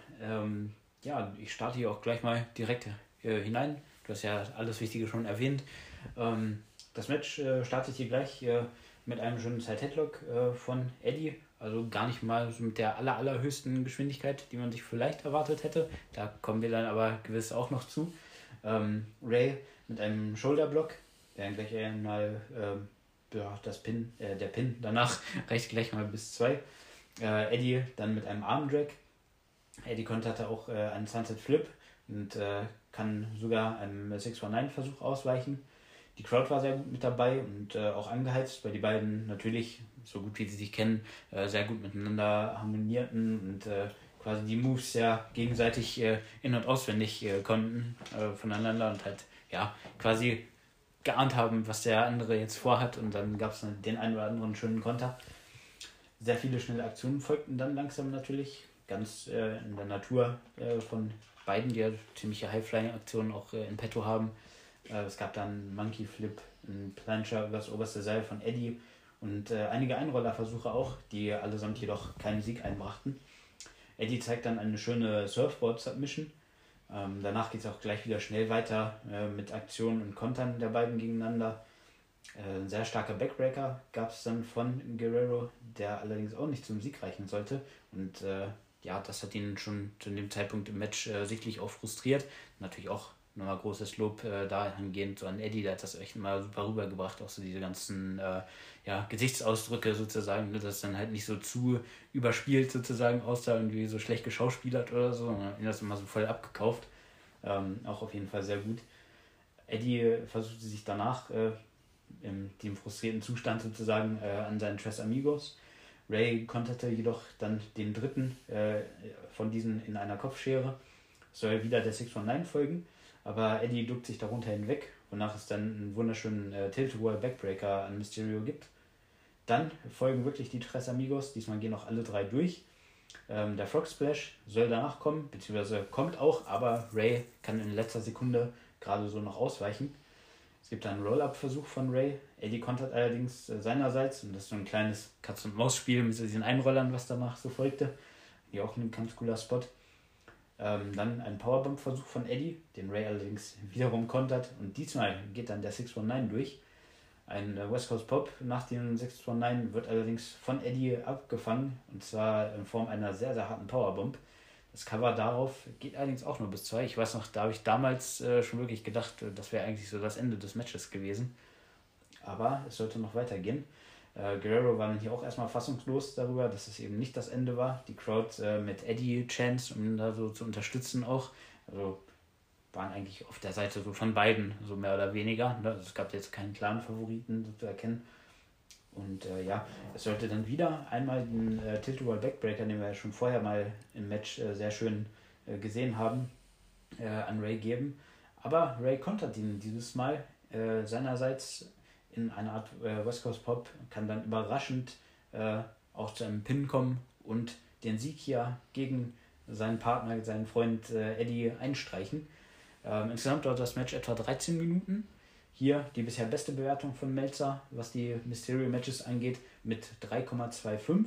Ich starte hier auch gleich mal direkt hinein. Du hast ja alles Wichtige schon erwähnt. Das Match startet hier gleich mit einem schönen Side-Headlock von Eddie. Also gar nicht mal so mit der allerhöchsten Geschwindigkeit, die man sich vielleicht erwartet hätte. Da kommen wir dann aber gewiss auch noch zu. Ray mit einem Shoulderblock, der dann gleich einmal der Pin danach reicht gleich mal bis 2. Eddie dann mit einem Armdrag. Eddie konterte auch einen Sunset Flip und kann sogar einem 619-Versuch ausweichen. Die Crowd war sehr gut mit dabei und auch angeheizt, weil die beiden natürlich, so gut wie sie sich kennen, sehr gut miteinander harmonierten und quasi die Moves ja gegenseitig in- und auswendig konnten voneinander und halt quasi geahnt haben, was der andere jetzt vorhat, und dann gab es den einen oder anderen schönen Konter. Sehr viele schnelle Aktionen folgten dann langsam natürlich. ganz in der Natur von beiden, die ja ziemliche High-Flying-Aktionen auch in petto haben. Es gab dann einen Monkey Flip, einen Plancher über das oberste Seil von Eddie und einige Einrollerversuche auch, die allesamt jedoch keinen Sieg einbrachten. Eddie zeigt dann eine schöne Surfboard-Submission. Danach geht es auch gleich wieder schnell weiter mit Aktionen und Kontern der beiden gegeneinander. Ein sehr starker Backbreaker gab es dann von Guerrero, der allerdings auch nicht zum Sieg reichen sollte. Und das hat ihn schon zu dem Zeitpunkt im Match sichtlich auch frustriert. Natürlich auch nochmal großes Lob dahingehend so an Eddie, der hat das echt mal super rübergebracht, auch so diese ganzen Gesichtsausdrücke sozusagen, ne, dass es dann halt nicht so zu überspielt sozusagen aussah, irgendwie so schlecht geschauspielert oder so, sondern ihn das immer so voll abgekauft. Auch auf jeden Fall sehr gut. Eddie versuchte sich danach in dem frustrierten Zustand sozusagen an seinen Tres Amigos. Ray konterte jedoch dann den dritten von diesen in einer Kopfschere. Soll wieder der 619 folgen, aber Eddie duckt sich darunter hinweg, wonach es dann einen wunderschönen Tilt-Wall Backbreaker an Mysterio gibt. Dann folgen wirklich die Tres Amigos, diesmal gehen auch alle drei durch. Der Frog Splash soll danach kommen, beziehungsweise kommt auch, aber Ray kann in letzter Sekunde gerade so noch ausweichen. Es gibt einen Roll-Up-Versuch von Ray. Eddie kontert allerdings seinerseits, und das ist so ein kleines Katz-und-Maus-Spiel mit diesen Einrollern, was danach so folgte. Hier auch ein ganz cooler Spot. Dann ein Powerbomb-Versuch von Eddie, den Ray allerdings wiederum kontert. Und diesmal geht dann der 619 durch. Ein West Coast Pop nach dem 619 wird allerdings von Eddie abgefangen. Und zwar in Form einer sehr, sehr harten Powerbomb. Das Cover darauf geht allerdings auch nur bis 2. Ich weiß noch, da habe ich damals schon wirklich gedacht, das wäre eigentlich so das Ende des Matches gewesen. Aber es sollte noch weitergehen. Guerrero war dann hier auch erstmal fassungslos darüber, dass es eben nicht das Ende war. Die Crowd mit Eddie Chance, um ihn da so zu unterstützen auch. Also waren eigentlich auf der Seite so von beiden, so mehr oder weniger. Also es gab jetzt keinen klaren Favoriten so zu erkennen. Und es sollte dann wieder einmal den Tilt-Wall Backbreaker, den wir ja schon vorher mal im Match sehr schön gesehen haben, an Ray geben. Aber Ray kontert ihn dieses Mal seinerseits in einer Art West Coast Pop, kann dann überraschend auch zu einem Pin kommen und den Sieg hier gegen seinen Partner, seinen Freund Eddie einstreichen. Insgesamt dauert das Match etwa 13 Minuten. Hier die bisher beste Bewertung von Meltzer, was die Mysterio-Matches angeht, mit 3,25.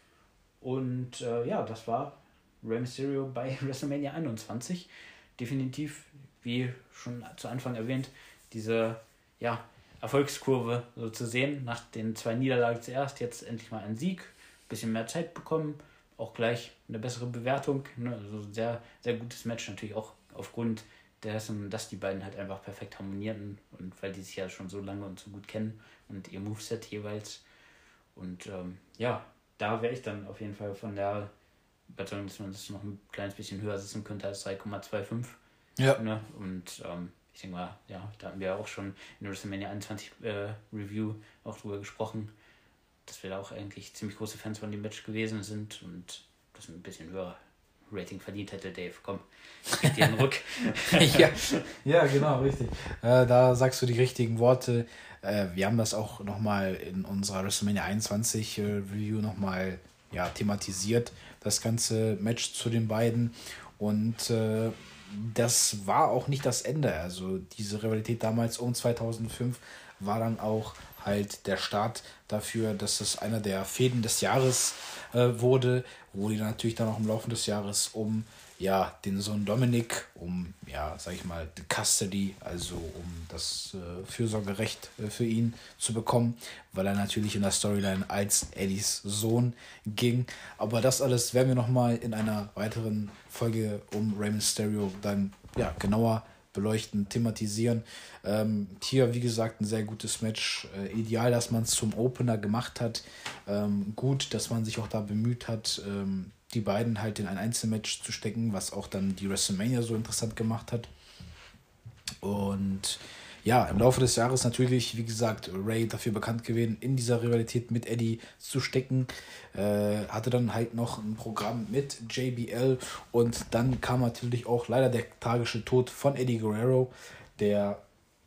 Und das war Rey Mysterio bei WrestleMania 21. Definitiv, wie schon zu Anfang erwähnt, diese Erfolgskurve so zu sehen. Nach den 2 Niederlagen zuerst, jetzt endlich mal ein Sieg, bisschen mehr Zeit bekommen, auch gleich eine bessere Bewertung. Ne? Also sehr, sehr gutes Match, natürlich auch aufgrund dessen, dass die beiden halt einfach perfekt harmonierten und weil die sich ja schon so lange und so gut kennen und ihr Moveset jeweils. Und da wäre ich dann auf jeden Fall von der Überzeugung, dass man das noch ein kleines bisschen höher setzen könnte als 3,25. Ja. Ne? Und ich denke mal, da haben wir auch schon in der WrestleMania 21 Review auch drüber gesprochen, dass wir da auch eigentlich ziemlich große Fans von dem Match gewesen sind und das ein bisschen höher Rating verdient hätte. Dave, komm, gib dir einen Ruck. ja, genau, richtig. Da sagst du die richtigen Worte. Wir haben das auch nochmal in unserer WrestleMania 21 Review nochmal thematisiert, das ganze Match zu den beiden. Und das war auch nicht das Ende. Also diese Rivalität damals um 2005 war dann auch halt der Start dafür, dass es einer der Fäden des Jahres wurde, wo die natürlich dann auch im Laufe des Jahres um den Sohn Dominic, um sag ich mal, die Custody, also um das Fürsorgerecht für ihn zu bekommen, weil er natürlich in der Storyline als Eddies Sohn ging. Aber das alles werden wir nochmal in einer weiteren Folge um Rey Mysterio dann genauer beleuchten, thematisieren. Hier, wie gesagt, ein sehr gutes Match. Ideal, dass man es zum Opener gemacht hat. Gut, dass man sich auch da bemüht hat, die beiden halt in ein Einzelmatch zu stecken, was auch dann die WrestleMania so interessant gemacht hat. Und im Laufe des Jahres natürlich, wie gesagt, Ray dafür bekannt gewesen, in dieser Rivalität mit Eddie zu stecken. Hatte dann halt noch ein Programm mit JBL und dann kam natürlich auch leider der tragische Tod von Eddie Guerrero, der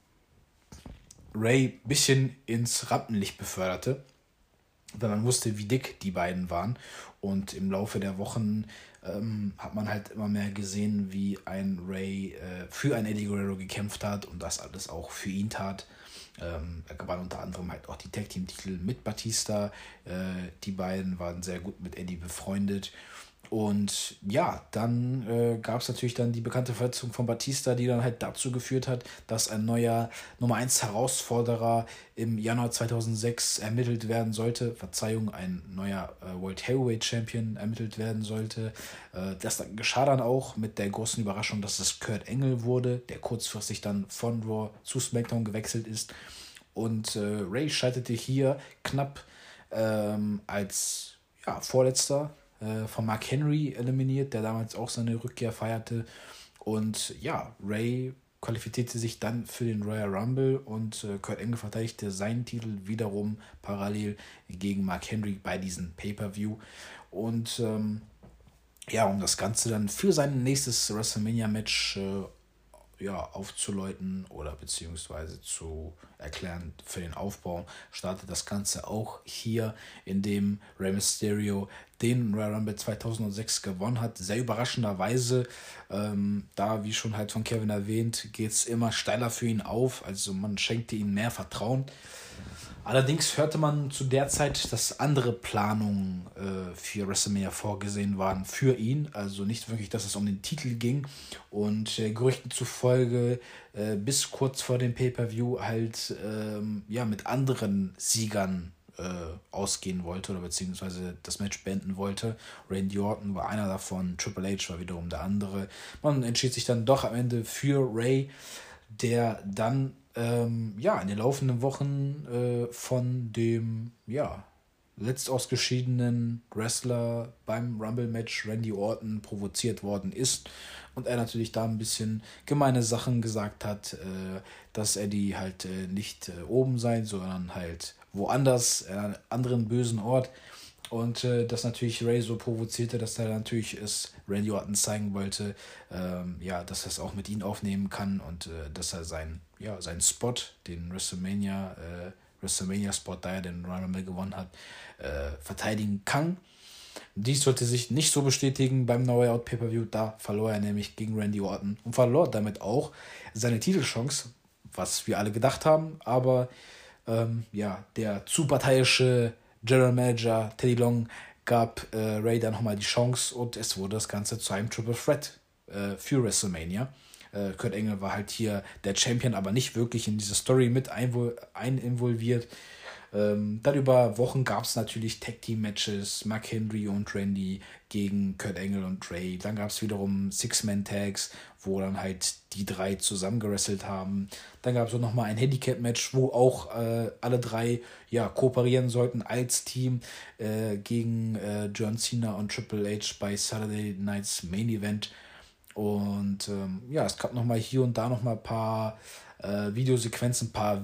Ray ein bisschen ins Rampenlicht beförderte, weil man wusste, wie dick die beiden waren. Und im Laufe der Wochen hat man halt immer mehr gesehen, wie ein Ray für einen Eddie Guerrero gekämpft hat und das alles auch für ihn tat. Er gewann unter anderem halt auch die Tag-Team-Titel mit Batista. Die beiden waren sehr gut mit Eddie befreundet. Und ja, dann gab es natürlich dann die bekannte Verletzung von Batista, die dann halt dazu geführt hat, dass ein neuer Nummer 1 Herausforderer im Januar 2006 ermittelt werden sollte. Verzeihung, ein neuer World Heavyweight Champion ermittelt werden sollte. Das geschah dann auch mit der großen Überraschung, dass es Kurt Angle wurde, der kurzfristig dann von Raw zu SmackDown gewechselt ist. Und Ray scheiterte hier knapp als Vorletzter von Mark Henry eliminiert, der damals auch seine Rückkehr feierte. Und ja, Ray qualifizierte sich dann für den Royal Rumble und Kurt Angle verteidigte seinen Titel wiederum parallel gegen Mark Henry bei diesem Pay-Per-View. Und um das Ganze dann für sein nächstes WrestleMania-Match aufzuläuten oder beziehungsweise zu erklären für den Aufbau, startet das Ganze auch hier, indem Rey Mysterio den Royal Rumble 2006 gewonnen hat. Sehr überraschenderweise, da, wie schon halt von Kevin erwähnt, geht es immer steiler für ihn auf, also man schenkte ihm mehr Vertrauen. Allerdings hörte man zu der Zeit, dass andere Planungen für WrestleMania vorgesehen waren für ihn. Also nicht wirklich, dass es um den Titel ging. Und Gerüchten zufolge bis kurz vor dem Pay-Per-View halt mit anderen Siegern ausgehen wollte oder beziehungsweise das Match beenden wollte. Randy Orton war einer davon, Triple H war wiederum der andere. Man entschied sich dann doch am Ende für Ray, der dann in den laufenden Wochen von dem letzausgeschiedenen Wrestler beim Rumble-Match Randy Orton provoziert worden ist und er natürlich da ein bisschen gemeine Sachen gesagt hat, dass Eddie halt nicht oben sei, sondern halt woanders, an einem anderen bösen Ort. Und das natürlich Ray so provozierte, dass er natürlich es Randy Orton zeigen wollte, dass er es auch mit ihm aufnehmen kann und dass er seinen Spot, den WrestleMania-Spot, da er den Royal Rumble gewonnen hat, verteidigen kann. Dies sollte sich nicht so bestätigen beim No Way Out Pay-Per-View, da verlor er nämlich gegen Randy Orton und verlor damit auch seine Titelchance, was wir alle gedacht haben, aber der zu parteiische General Manager Teddy Long gab Ray dann nochmal die Chance und es wurde das Ganze zu einem Triple Threat für WrestleMania. Kurt Angle war halt hier der Champion, aber nicht wirklich in diese Story mit involviert. Dann über Wochen gab es natürlich Tag-Team-Matches, Mark Henry und Randy gegen Kurt Angle und Ray. Dann gab es wiederum Six-Man-Tags, wo dann halt die drei zusammengerasselt haben. Dann gab es auch nochmal ein Handicap-Match, wo auch alle drei kooperieren sollten als Team gegen John Cena und Triple H bei Saturday Night's Main Event. Und es gab nochmal hier und da nochmal ein paar Videosequenzen, ein paar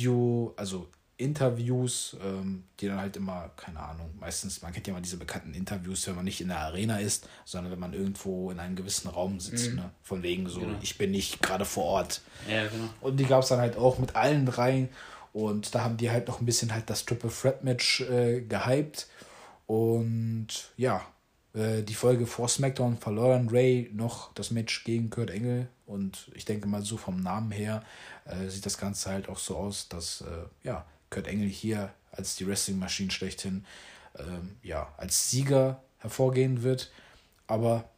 Interviews, die dann halt immer, keine Ahnung, meistens, man kennt ja mal diese bekannten Interviews, wenn man nicht in der Arena ist, sondern wenn man irgendwo in einem gewissen Raum sitzt, ne? Von wegen so, genau. Ich bin nicht gerade vor Ort. Ja, genau. Und die gab es dann halt auch mit allen dreien und da haben die halt noch ein bisschen halt das Triple Threat Match gehypt und die Folge vor SmackDown verlor dann Ray noch das Match gegen Kurt Angle und ich denke mal so vom Namen her sieht das Ganze halt auch so aus, dass Kurt Angle hier als die Wrestling-Maschine schlechthin als Sieger hervorgehen wird. Aber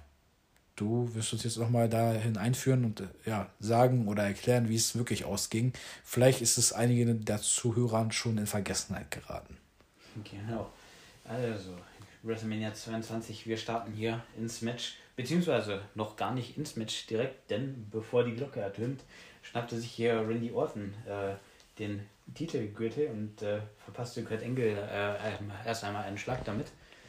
du wirst uns jetzt nochmal dahin einführen und sagen oder erklären, wie es wirklich ausging. Vielleicht ist es einigen der Zuhörern schon in Vergessenheit geraten. Genau. Also, WrestleMania 22, wir starten hier ins Match, beziehungsweise noch gar nicht ins Match direkt, denn bevor die Glocke ertönt, schnappte sich hier Randy Orton den Titelgürtel und verpasste Kurt Angle erst einmal einen Schlag damit.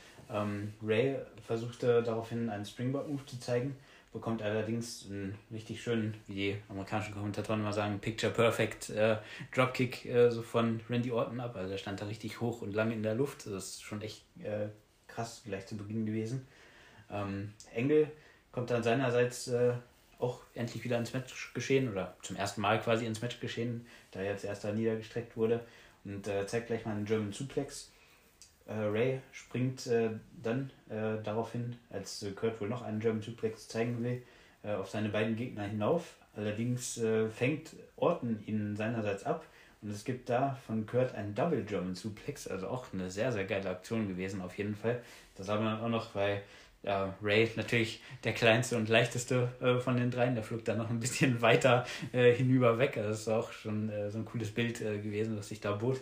Ray versuchte daraufhin einen Springboard-Move zu zeigen, bekommt allerdings einen richtig schönen, wie die amerikanischen Kommentatoren mal sagen, Picture-Perfect Dropkick so von Randy Orton ab. Also er stand da richtig hoch und lange in der Luft. Das ist schon echt krass gleich zu Beginn gewesen. Angle kommt dann seinerseits auch endlich wieder ins Match geschehen oder zum ersten Mal quasi ins Match geschehen, da er jetzt erst da niedergestreckt wurde und zeigt gleich mal einen German Suplex. Ray springt dann daraufhin, als Kurt wohl noch einen German Suplex zeigen will, auf seine beiden Gegner hinauf. Allerdings fängt Orton ihn seinerseits ab und es gibt da von Kurt einen Double German Suplex, also auch eine sehr, sehr geile Aktion gewesen auf jeden Fall. Das haben wir dann auch noch, weil Ray natürlich der kleinste und leichteste von den dreien, der flog dann noch ein bisschen weiter hinüber weg. Also das ist auch schon so ein cooles Bild gewesen, was sich da bot.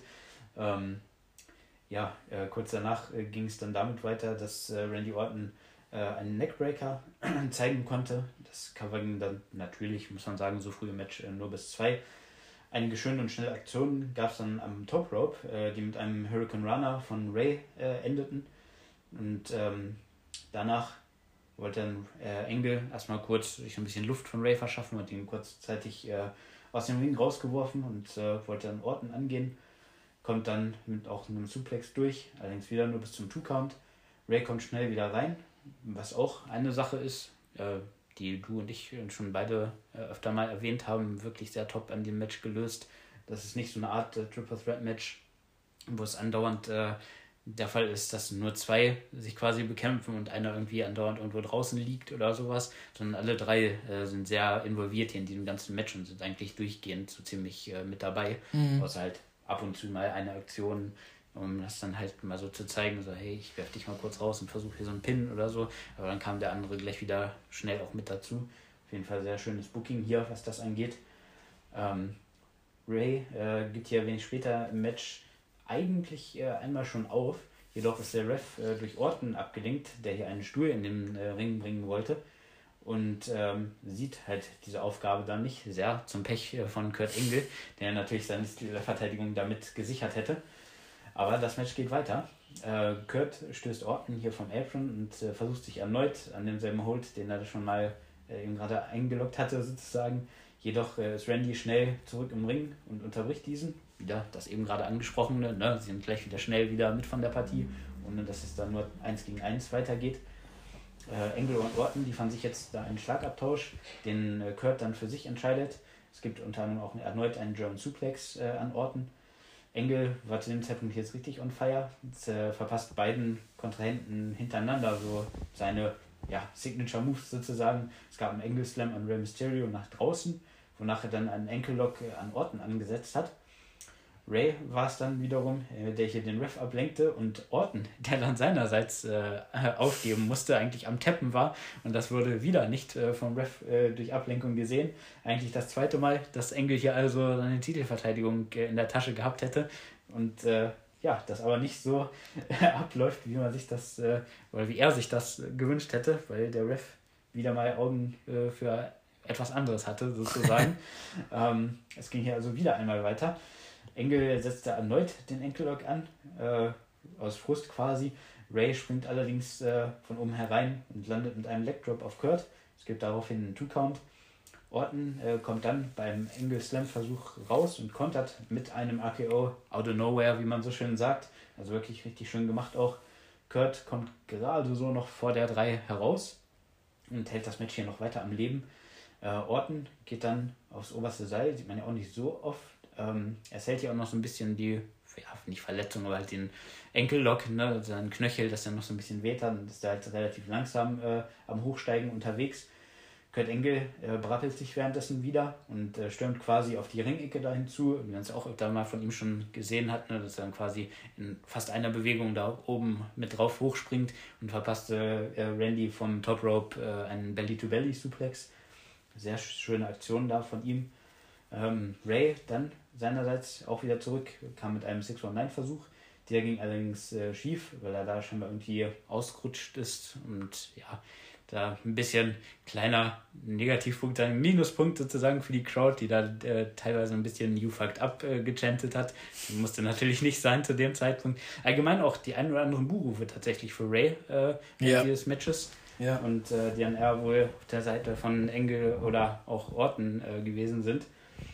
Kurz danach ging es dann damit weiter, dass Randy Orton einen Neckbreaker zeigen konnte. Das Cover ging dann natürlich, muss man sagen, so früh im Match nur bis 2. Einige schöne und schnelle Aktionen gab es dann am Top Rope, die mit einem Hurricane Runner von Ray endeten. Und danach wollte dann Angle erstmal kurz sich ein bisschen Luft von Ray verschaffen und ihn kurzzeitig aus dem Ring rausgeworfen und wollte dann Orton angehen. Kommt dann mit auch einem Suplex durch, allerdings wieder nur bis zum 2-Count. Ray kommt schnell wieder rein, was auch eine Sache ist, die du und ich schon beide öfter mal erwähnt haben, wirklich sehr top an dem Match gelöst. Das ist nicht so eine Art Triple Threat Match, wo es andauernd der Fall ist, dass nur zwei sich quasi bekämpfen und einer irgendwie andauernd irgendwo draußen liegt oder sowas, sondern alle drei sind sehr involviert hier in diesem ganzen Match und sind eigentlich durchgehend so ziemlich mit dabei, außer halt ab und zu mal eine Aktion, um das dann halt mal so zu zeigen, so hey, ich werf dich mal kurz raus und versuche hier so einen Pin oder so, aber dann kam der andere gleich wieder schnell auch mit dazu. Auf jeden Fall sehr schönes Booking hier, was das angeht. Ray gibt hier wenig später im Match eigentlich einmal schon auf, jedoch ist der Ref durch Orton abgelenkt, der hier einen Stuhl in den Ring bringen wollte und sieht halt diese Aufgabe dann nicht, sehr zum Pech von Kurt Angle, der natürlich seine Verteidigung damit gesichert hätte. Aber das Match geht weiter. Kurt stößt Orton hier vom Apron und versucht sich erneut an demselben Hold, den er schon mal eben gerade eingeloggt hatte sozusagen. Jedoch ist Randy schnell zurück im Ring und unterbricht diesen. Wieder das eben gerade angesprochene, ne? Sie sind gleich wieder schnell wieder mit von der Partie, ohne dass es dann nur 1 gegen 1 weitergeht. Angle und Orton, die fanden sich jetzt da einen Schlagabtausch, den Kurt dann für sich entscheidet. Es gibt unter anderem auch erneut einen German Suplex an Orton. Angle war zu dem Zeitpunkt jetzt richtig on fire und verpasst beiden Kontrahenten hintereinander so seine Signature Moves sozusagen. Es gab einen Angle Slam an Rey Mysterio nach draußen, wonach er dann einen Ankle Lock an Orton angesetzt hat. Ray war es dann wiederum, der hier den Ref ablenkte und Orton, der dann seinerseits aufgeben musste, eigentlich am Tappen war und das wurde wieder nicht vom Ref durch Ablenkung gesehen. Eigentlich das zweite Mal, dass Angle hier also seine Titelverteidigung in der Tasche gehabt hätte und das aber nicht so abläuft, wie man sich das oder wie er sich das gewünscht hätte, weil der Ref wieder mal Augen für etwas anderes hatte sozusagen. Es ging hier also wieder einmal weiter. Angle setzte erneut den Ankle Lock an, aus Frust quasi. Ray springt allerdings von oben herein und landet mit einem Leg Drop auf Kurt. Es gibt daraufhin einen 2-Count. Orton kommt dann beim Angle Slam Versuch raus und kontert mit einem RKO out of nowhere, wie man so schön sagt. Also wirklich richtig schön gemacht auch. Kurt kommt gerade so noch vor der 3 heraus und hält das Match hier noch weiter am Leben. Orton geht dann aufs oberste Seil, sieht man ja auch nicht so oft. Er hält hier auch noch so ein bisschen die, nicht Verletzung, aber halt den Ankle-Lock, ne, seinen Knöchel, dass er noch so ein bisschen weht hat und ist da halt relativ langsam am Hochsteigen unterwegs. Kurt Angle berappelt sich währenddessen wieder und stürmt quasi auf die Ringecke da hinzu, wie man es auch da mal von ihm schon gesehen hat, ne, dass er dann quasi in fast einer Bewegung da oben mit drauf hochspringt und verpasste Randy vom Top Rope einen Belly-to-Belly-Suplex. Sehr schöne Aktion da von ihm. Ray dann seinerseits auch wieder zurück, kam mit einem 619-Versuch. Der ging allerdings schief, weil er da scheinbar irgendwie ausgerutscht ist und da ein bisschen kleiner Negativpunkt, ein Minuspunkt sozusagen für die Crowd, die da teilweise ein bisschen You Fucked Up gechantet hat. Das musste natürlich nicht sein zu dem Zeitpunkt. Allgemein auch die ein oder anderen Buhrufe tatsächlich für Ray dieses Matches. Ja. Und die dann eher wohl auf der Seite von Angle oder auch Orton gewesen sind.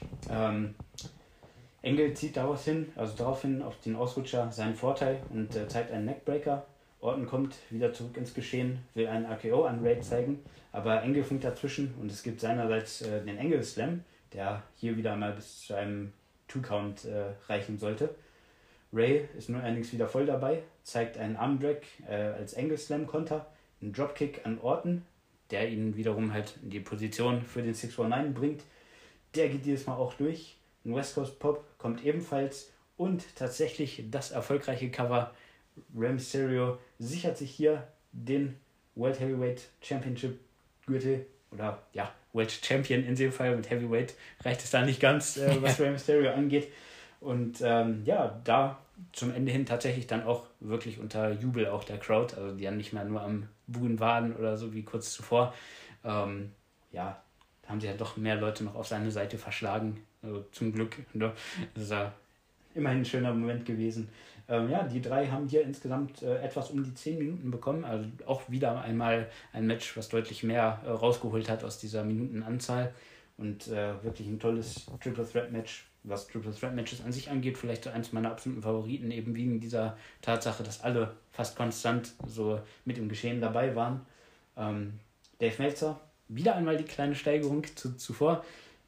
Angle zieht daraufhin auf den Ausrutscher seinen Vorteil und zeigt einen Neckbreaker. Orton kommt wieder zurück ins Geschehen, will einen RKO an Ray zeigen, aber Angle funkt dazwischen und es gibt seinerseits den Angle Slam, der hier wieder mal bis zu einem 2-Count reichen sollte. Ray ist nun allerdings wieder voll dabei, zeigt einen Armdrag als Angle Slam Konter, einen Dropkick an Orton, der ihn wiederum halt in die Position für den 619 bringt. Der geht dieses Mal auch durch. Ein West Coast Pop kommt ebenfalls und tatsächlich das erfolgreiche Cover. Rey Mysterio sichert sich hier den World Heavyweight Championship Gürtel oder ja, World Champion in dem Fall. Mit Heavyweight reicht es da nicht ganz, was Rey Mysterio angeht. Und ja, da zum Ende hin tatsächlich dann auch wirklich unter Jubel auch der Crowd, also die dann nicht mehr nur am Buhen waren oder so wie kurz zuvor. Ja, da haben sie ja doch mehr Leute noch auf seine Seite verschlagen. Also zum Glück. Ne? Das ist ja immerhin ein schöner Moment gewesen. Ja, die drei haben hier insgesamt etwas um die 10 Minuten bekommen. Also auch wieder einmal ein Match, was deutlich mehr rausgeholt hat aus dieser Minutenanzahl. Und wirklich ein tolles Triple Threat Match, was Triple Threat Matches an sich angeht. Vielleicht so eins meiner absoluten Favoriten, eben wegen dieser Tatsache, dass alle fast konstant so mit im Geschehen dabei waren. Dave Meltzer, wieder einmal die kleine Steigerung zuvor.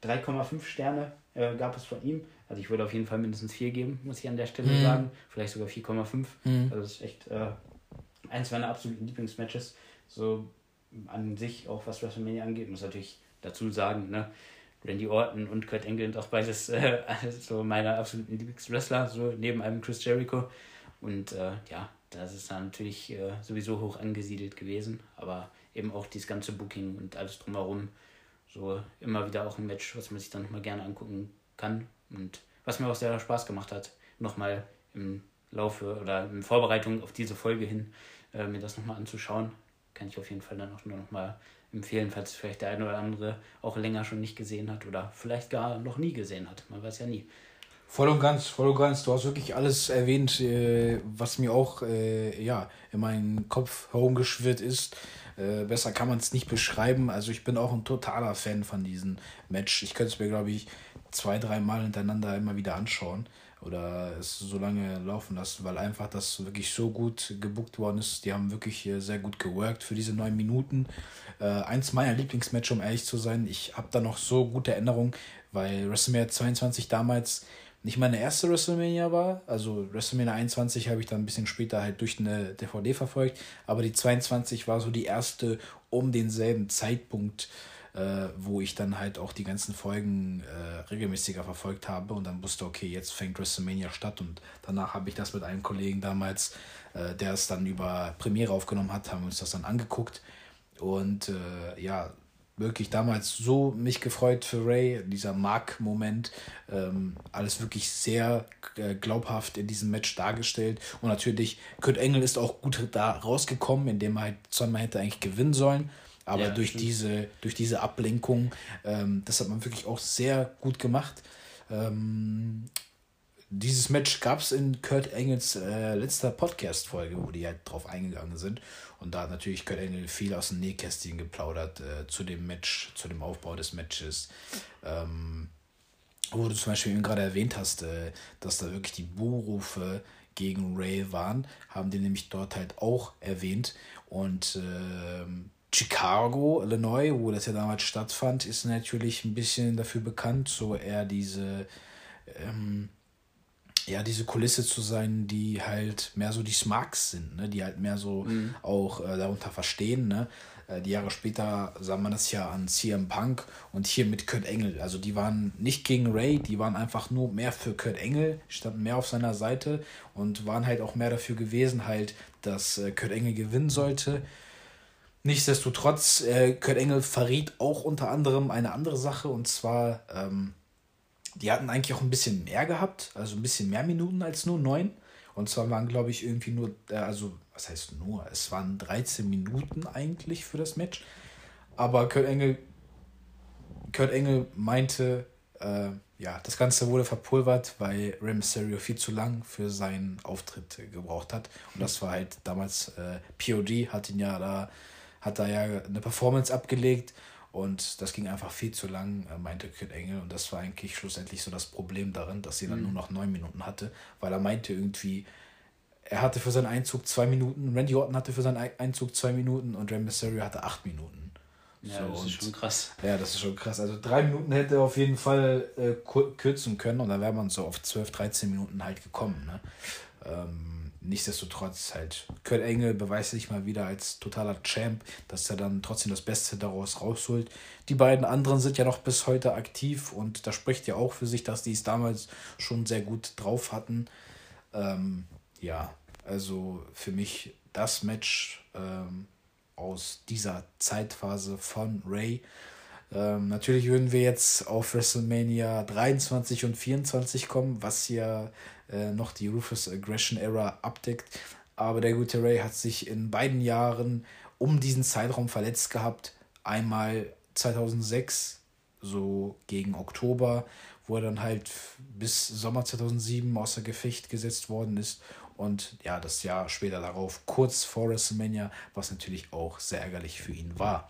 3,5 Sterne gab es von ihm. Also ich würde auf jeden Fall mindestens 4 geben, muss ich an der Stelle sagen. Vielleicht sogar 4,5. Also das ist echt eins meiner absoluten Lieblingsmatches. So an sich, auch was WrestleMania angeht, muss natürlich dazu sagen, ne? Randy Orton und Kurt Angle sind auch beides so meine absoluten Lieblingswrestler, so neben einem Chris Jericho. Und ja, das ist dann natürlich sowieso hoch angesiedelt gewesen. Aber eben auch dieses ganze Booking und alles drumherum. So immer wieder auch ein Match, was man sich dann nochmal gerne angucken kann. Und was mir auch sehr Spaß gemacht hat, nochmal im Laufe oder in Vorbereitung auf diese Folge hin, mir das nochmal anzuschauen. Kann ich auf jeden Fall dann auch nur nochmal empfehlen, falls vielleicht der eine oder andere auch länger schon nicht gesehen hat oder vielleicht gar noch nie gesehen hat. Man weiß ja nie. Voll und ganz. Du hast wirklich alles erwähnt, was mir auch in meinen Kopf herumgeschwirrt ist. Besser kann man es nicht beschreiben. Also ich bin auch ein totaler Fan von diesem Match. Ich könnte es mir, glaube ich, 2-3 Mal hintereinander immer wieder anschauen oder es so lange laufen lassen, weil einfach das wirklich so gut gebookt worden ist. Die haben wirklich sehr gut geworkt für diese 9 Minuten. Eins meiner Lieblingsmatches, um ehrlich zu sein. Ich habe da noch so gute Erinnerungen, weil WrestleMania 22 damals nicht meine erste WrestleMania war. Also WrestleMania 21 habe ich dann ein bisschen später halt durch eine DVD verfolgt. Aber die 22 war so die erste um denselben Zeitpunkt, wo ich dann halt auch die ganzen Folgen regelmäßiger verfolgt habe und dann wusste, okay, jetzt fängt WrestleMania statt. Und danach habe ich das mit einem Kollegen damals, der es dann über Premiere aufgenommen hat, haben wir uns das dann angeguckt. Und wirklich damals so mich gefreut für Ray, dieser Mark-Moment, alles wirklich sehr glaubhaft in diesem Match dargestellt. Und natürlich, Kurt Angle ist auch gut da rausgekommen, indem er halt zweimal hätte eigentlich gewinnen sollen. Aber durch diese Ablenkung, das hat man wirklich auch sehr gut gemacht. Dieses Match gab es in Kurt Angles letzter Podcast-Folge, wo die halt drauf eingegangen sind. Und da hat natürlich Kurt Angle viel aus dem Nähkästchen geplaudert zu dem Match, zu dem Aufbau des Matches. Wo du zum Beispiel eben gerade erwähnt hast, dass da wirklich die Buhrufe gegen Ray waren, haben die nämlich dort halt auch erwähnt. Und Chicago, Illinois, wo das ja damals stattfand, ist natürlich ein bisschen dafür bekannt, so eher diese Kulisse zu sein, die halt mehr so die Smarks sind, ne? Die halt mehr so auch darunter verstehen. Ne? Die Jahre später sah man das ja an CM Punk und hier mit Kurt Angle. Also die waren nicht gegen Ray, die waren einfach nur mehr für Kurt Angle, standen mehr auf seiner Seite und waren halt auch mehr dafür gewesen, halt, dass Kurt Angle gewinnen sollte. Nichtsdestotrotz, Kurt Angle verriet auch unter anderem eine andere Sache, und zwar, die hatten eigentlich auch ein bisschen mehr gehabt, also ein bisschen mehr Minuten als nur 9. Und zwar waren, glaube ich, irgendwie nur, was heißt nur? Es waren 13 Minuten eigentlich für das Match. Aber Kurt Angle meinte, das Ganze wurde verpulvert, weil Rey Mysterio viel zu lang für seinen Auftritt gebraucht hat. Und das war halt damals, POD hat da ja eine Performance abgelegt und das ging einfach viel zu lang, meinte Kurt Angle. Und das war eigentlich schlussendlich so das Problem darin, dass sie dann nur noch 9 Minuten hatte, weil er meinte irgendwie, er hatte für seinen Einzug 2 Minuten, Randy Orton hatte für seinen Einzug 2 Minuten und Rey Mysterio hatte 8 Minuten. Ja, so, das ist schon krass. Ja, das ist schon krass. Also 3 Minuten hätte er auf jeden Fall kürzen können und dann wäre man so auf 12, 13 Minuten halt gekommen. Ne? Nichtsdestotrotz halt, Kurt Angle beweist sich mal wieder als totaler Champ, dass er dann trotzdem das Beste daraus rausholt. Die beiden anderen sind ja noch bis heute aktiv und das spricht ja auch für sich, dass die es damals schon sehr gut drauf hatten. Ja, also für mich das Match aus dieser Zeitphase von Ray. Natürlich würden wir jetzt auf WrestleMania 23 und 24 kommen, was ja noch die Ruthless Aggression Era abdeckt. Aber der gute Ray hat sich in beiden Jahren um diesen Zeitraum verletzt gehabt. Einmal 2006, so gegen Oktober, wo er dann halt bis Sommer 2007 außer Gefecht gesetzt worden ist. Und ja, das Jahr später darauf, kurz vor WrestleMania, was natürlich auch sehr ärgerlich für ihn war.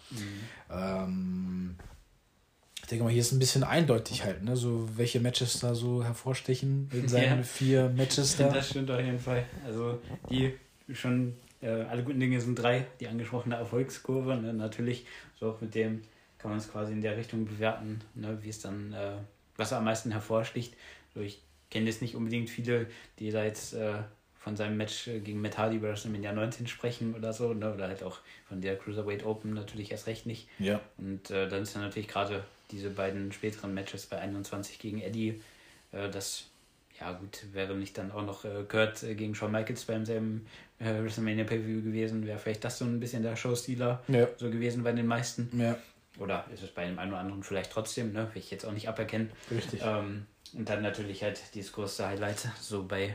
Ich denke mal, hier ist ein bisschen eindeutig halt, ne? So welche Matches da so hervorstechen in seinen 4 Matches da. Das stimmt auf jeden Fall. Also die schon, alle guten Dinge sind 3, die angesprochene Erfolgskurve. Ne? Natürlich, so auch mit dem kann man es quasi in der Richtung bewerten, ne? Wie es dann, was am meisten hervorsticht. So, ich kenne jetzt nicht unbedingt viele, die da jetzt von seinem Match gegen Matt Hardy bei WrestleMania 19 sprechen oder so, ne? Oder halt auch von der Cruiserweight Open natürlich erst recht nicht. Ja. Und dann ist ja natürlich gerade diese beiden späteren Matches bei 21 gegen Eddie, das, ja gut, wäre nicht dann auch noch Kurt gegen Shawn Michaels beim selben WrestleMania Pay-Per-View gewesen, wäre vielleicht das so ein bisschen der Showstealer so gewesen bei den meisten. Ja. Oder ist es bei dem einen oder anderen vielleicht trotzdem, ne? Will ich jetzt auch nicht aberkennen. Richtig. Und dann natürlich halt dieses größte Highlight, so bei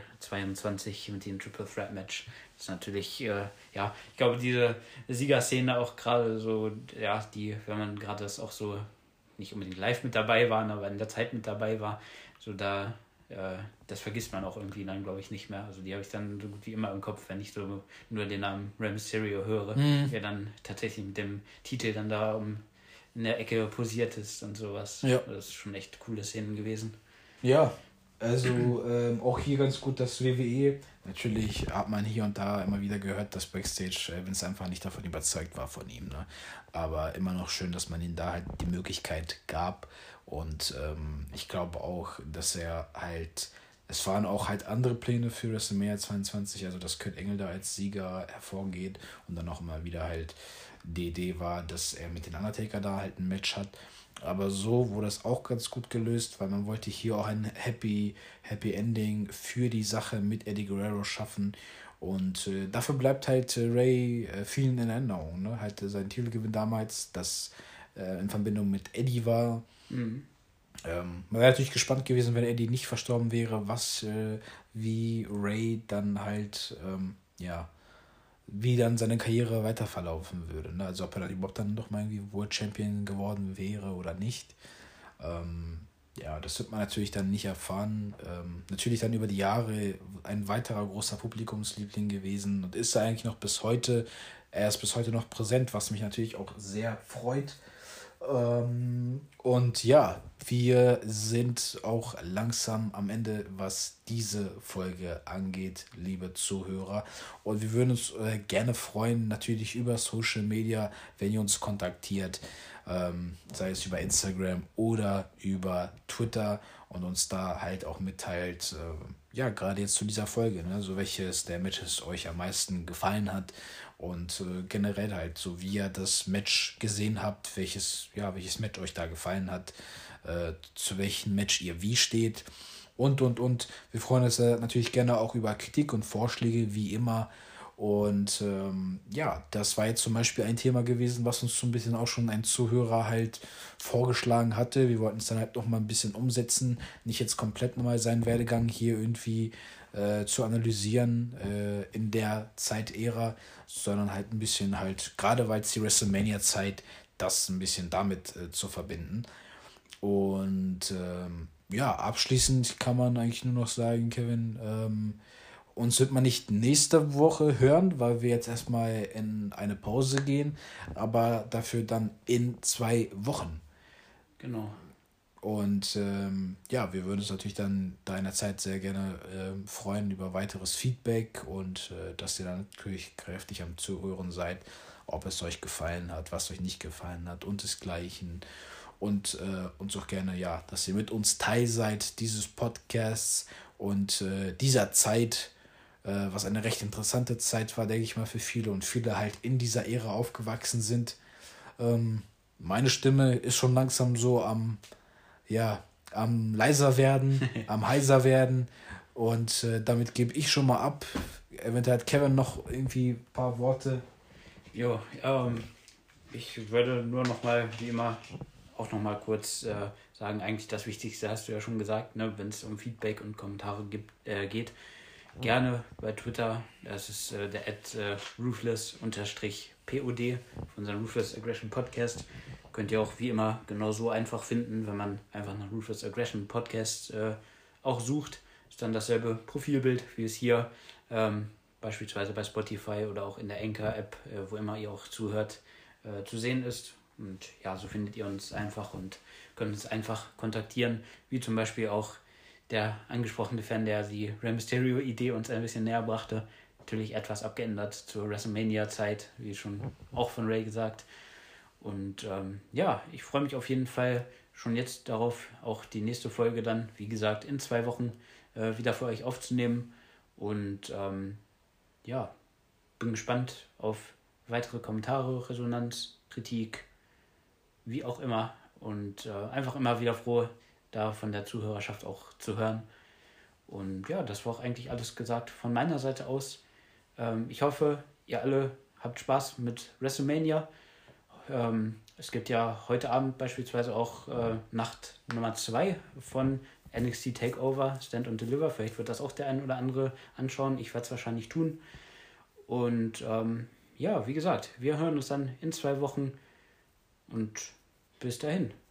22 mit dem Triple Threat Match. Das ist natürlich, ja, ich glaube, diese Siegerszene auch gerade so, ja, die, wenn man gerade das auch so nicht unbedingt live mit dabei war, aber in der Zeit mit dabei war, so da, das vergisst man auch irgendwie dann, glaube ich, nicht mehr. Also die habe ich dann so gut wie immer im Kopf, wenn ich so nur den Namen Rey Mysterio höre, der dann tatsächlich mit dem Titel dann da in der Ecke posiert ist und sowas. Ja. Das ist schon echt coole Szenen gewesen. Ja, also auch hier ganz gut, dass WWE, natürlich hat man hier und da immer wieder gehört, dass Backstage Vince einfach nicht davon überzeugt war von ihm. Ne? Aber immer noch schön, dass man ihm da halt die Möglichkeit gab. Und ich glaube auch, dass er halt, es waren auch halt andere Pläne für WrestleMania 22, also dass Kurt Angle da als Sieger hervorgeht und dann auch immer wieder halt die Idee war, dass er mit den Undertaker da halt ein Match hat. Aber so wurde es auch ganz gut gelöst, weil man wollte hier auch ein Happy Ending für die Sache mit Eddie Guerrero schaffen. Und dafür bleibt halt Ray vielen in Erinnerung. Ne? Halt sein Titelgewinn damals, das in Verbindung mit Eddie war. Man wäre natürlich gespannt gewesen, wenn Eddie nicht verstorben wäre, wie Ray dann halt, wie dann seine Karriere weiterverlaufen würde. Ne? Also ob er dann überhaupt dann noch mal irgendwie World Champion geworden wäre oder nicht. Das wird man natürlich dann nicht erfahren. Natürlich dann über die Jahre ein weiterer großer Publikumsliebling gewesen und ist er eigentlich noch bis heute. Er ist bis heute noch präsent, was mich natürlich auch sehr freut. Und ja, wir sind auch langsam am Ende, was diese Folge angeht, liebe Zuhörer. Und wir würden uns gerne freuen, natürlich über Social Media, wenn ihr uns kontaktiert, sei es über Instagram oder über Twitter und uns da halt auch mitteilt, gerade jetzt zu dieser Folge, ne, so welches der Matches euch am meisten gefallen hat. Und generell halt, so wie ihr das Match gesehen habt, welches Match euch da gefallen hat, zu welchem Match ihr wie steht und. Wir freuen uns natürlich gerne auch über Kritik und Vorschläge, wie immer. Und das war jetzt zum Beispiel ein Thema gewesen, was uns so ein bisschen auch schon ein Zuhörer halt vorgeschlagen hatte. Wir wollten es dann halt noch mal ein bisschen umsetzen, nicht jetzt komplett nochmal seinen Werdegang hier irgendwie zu analysieren in der Zeitära, sondern halt ein bisschen halt, gerade weil es die WrestleMania-Zeit, das ein bisschen damit zu verbinden. Und abschließend kann man eigentlich nur noch sagen, Kevin, uns wird man nicht nächste Woche hören, weil wir jetzt erstmal in eine Pause gehen, aber dafür dann in 2 Wochen. Genau. Und wir würden uns natürlich dann da in der Zeit sehr gerne freuen über weiteres Feedback und dass ihr dann natürlich kräftig am Zuhören seid. ob es euch gefallen hat, was euch nicht gefallen hat und desgleichen. Und uns auch gerne, ja, dass ihr mit uns Teil seid dieses Podcasts und dieser Zeit, was eine recht interessante Zeit war, denke ich mal, für viele und viele halt in dieser Ära aufgewachsen sind. Meine Stimme ist schon langsam so am leiser werden, am heiser werden und damit gebe ich schon mal ab. Eventuell hat Kevin noch irgendwie ein paar Worte. Jo, ich würde nur nochmal, wie immer, auch nochmal kurz sagen, eigentlich das Wichtigste hast du ja schon gesagt, ne, wenn es um Feedback und Kommentare geht, gerne bei Twitter, das ist der @ruthless_pod von unserem Ruthless Aggression Podcast. Könnt ihr auch wie immer genauso einfach finden, wenn man einfach nach Ruthless Aggression Podcast auch sucht. Ist dann dasselbe Profilbild, wie es hier beispielsweise bei Spotify oder auch in der Anchor-App, wo immer ihr auch zuhört, zu sehen ist. Und ja, so findet ihr uns einfach und könnt uns einfach kontaktieren, wie zum Beispiel auch der angesprochene Fan, der die Rey Mysterio-Idee uns ein bisschen näher brachte. Natürlich etwas abgeändert zur WrestleMania-Zeit, wie schon auch von Ray gesagt. Und ja, ich freue mich auf jeden Fall schon jetzt darauf, auch die nächste Folge dann, wie gesagt, in 2 Wochen wieder für euch aufzunehmen. Und ja, bin gespannt auf weitere Kommentare, Resonanz, Kritik, wie auch immer. Und einfach immer wieder froh, da von der Zuhörerschaft auch zu hören. Und ja, das war auch eigentlich alles gesagt von meiner Seite aus. Ich hoffe, ihr alle habt Spaß mit WrestleMania. Es gibt ja heute Abend beispielsweise auch Nacht Nummer 2 von NXT TakeOver, Stand and Deliver. Vielleicht wird das auch der ein oder andere anschauen. Ich werde es wahrscheinlich tun. Und ja, wie gesagt, wir hören uns dann in 2 Wochen und bis dahin.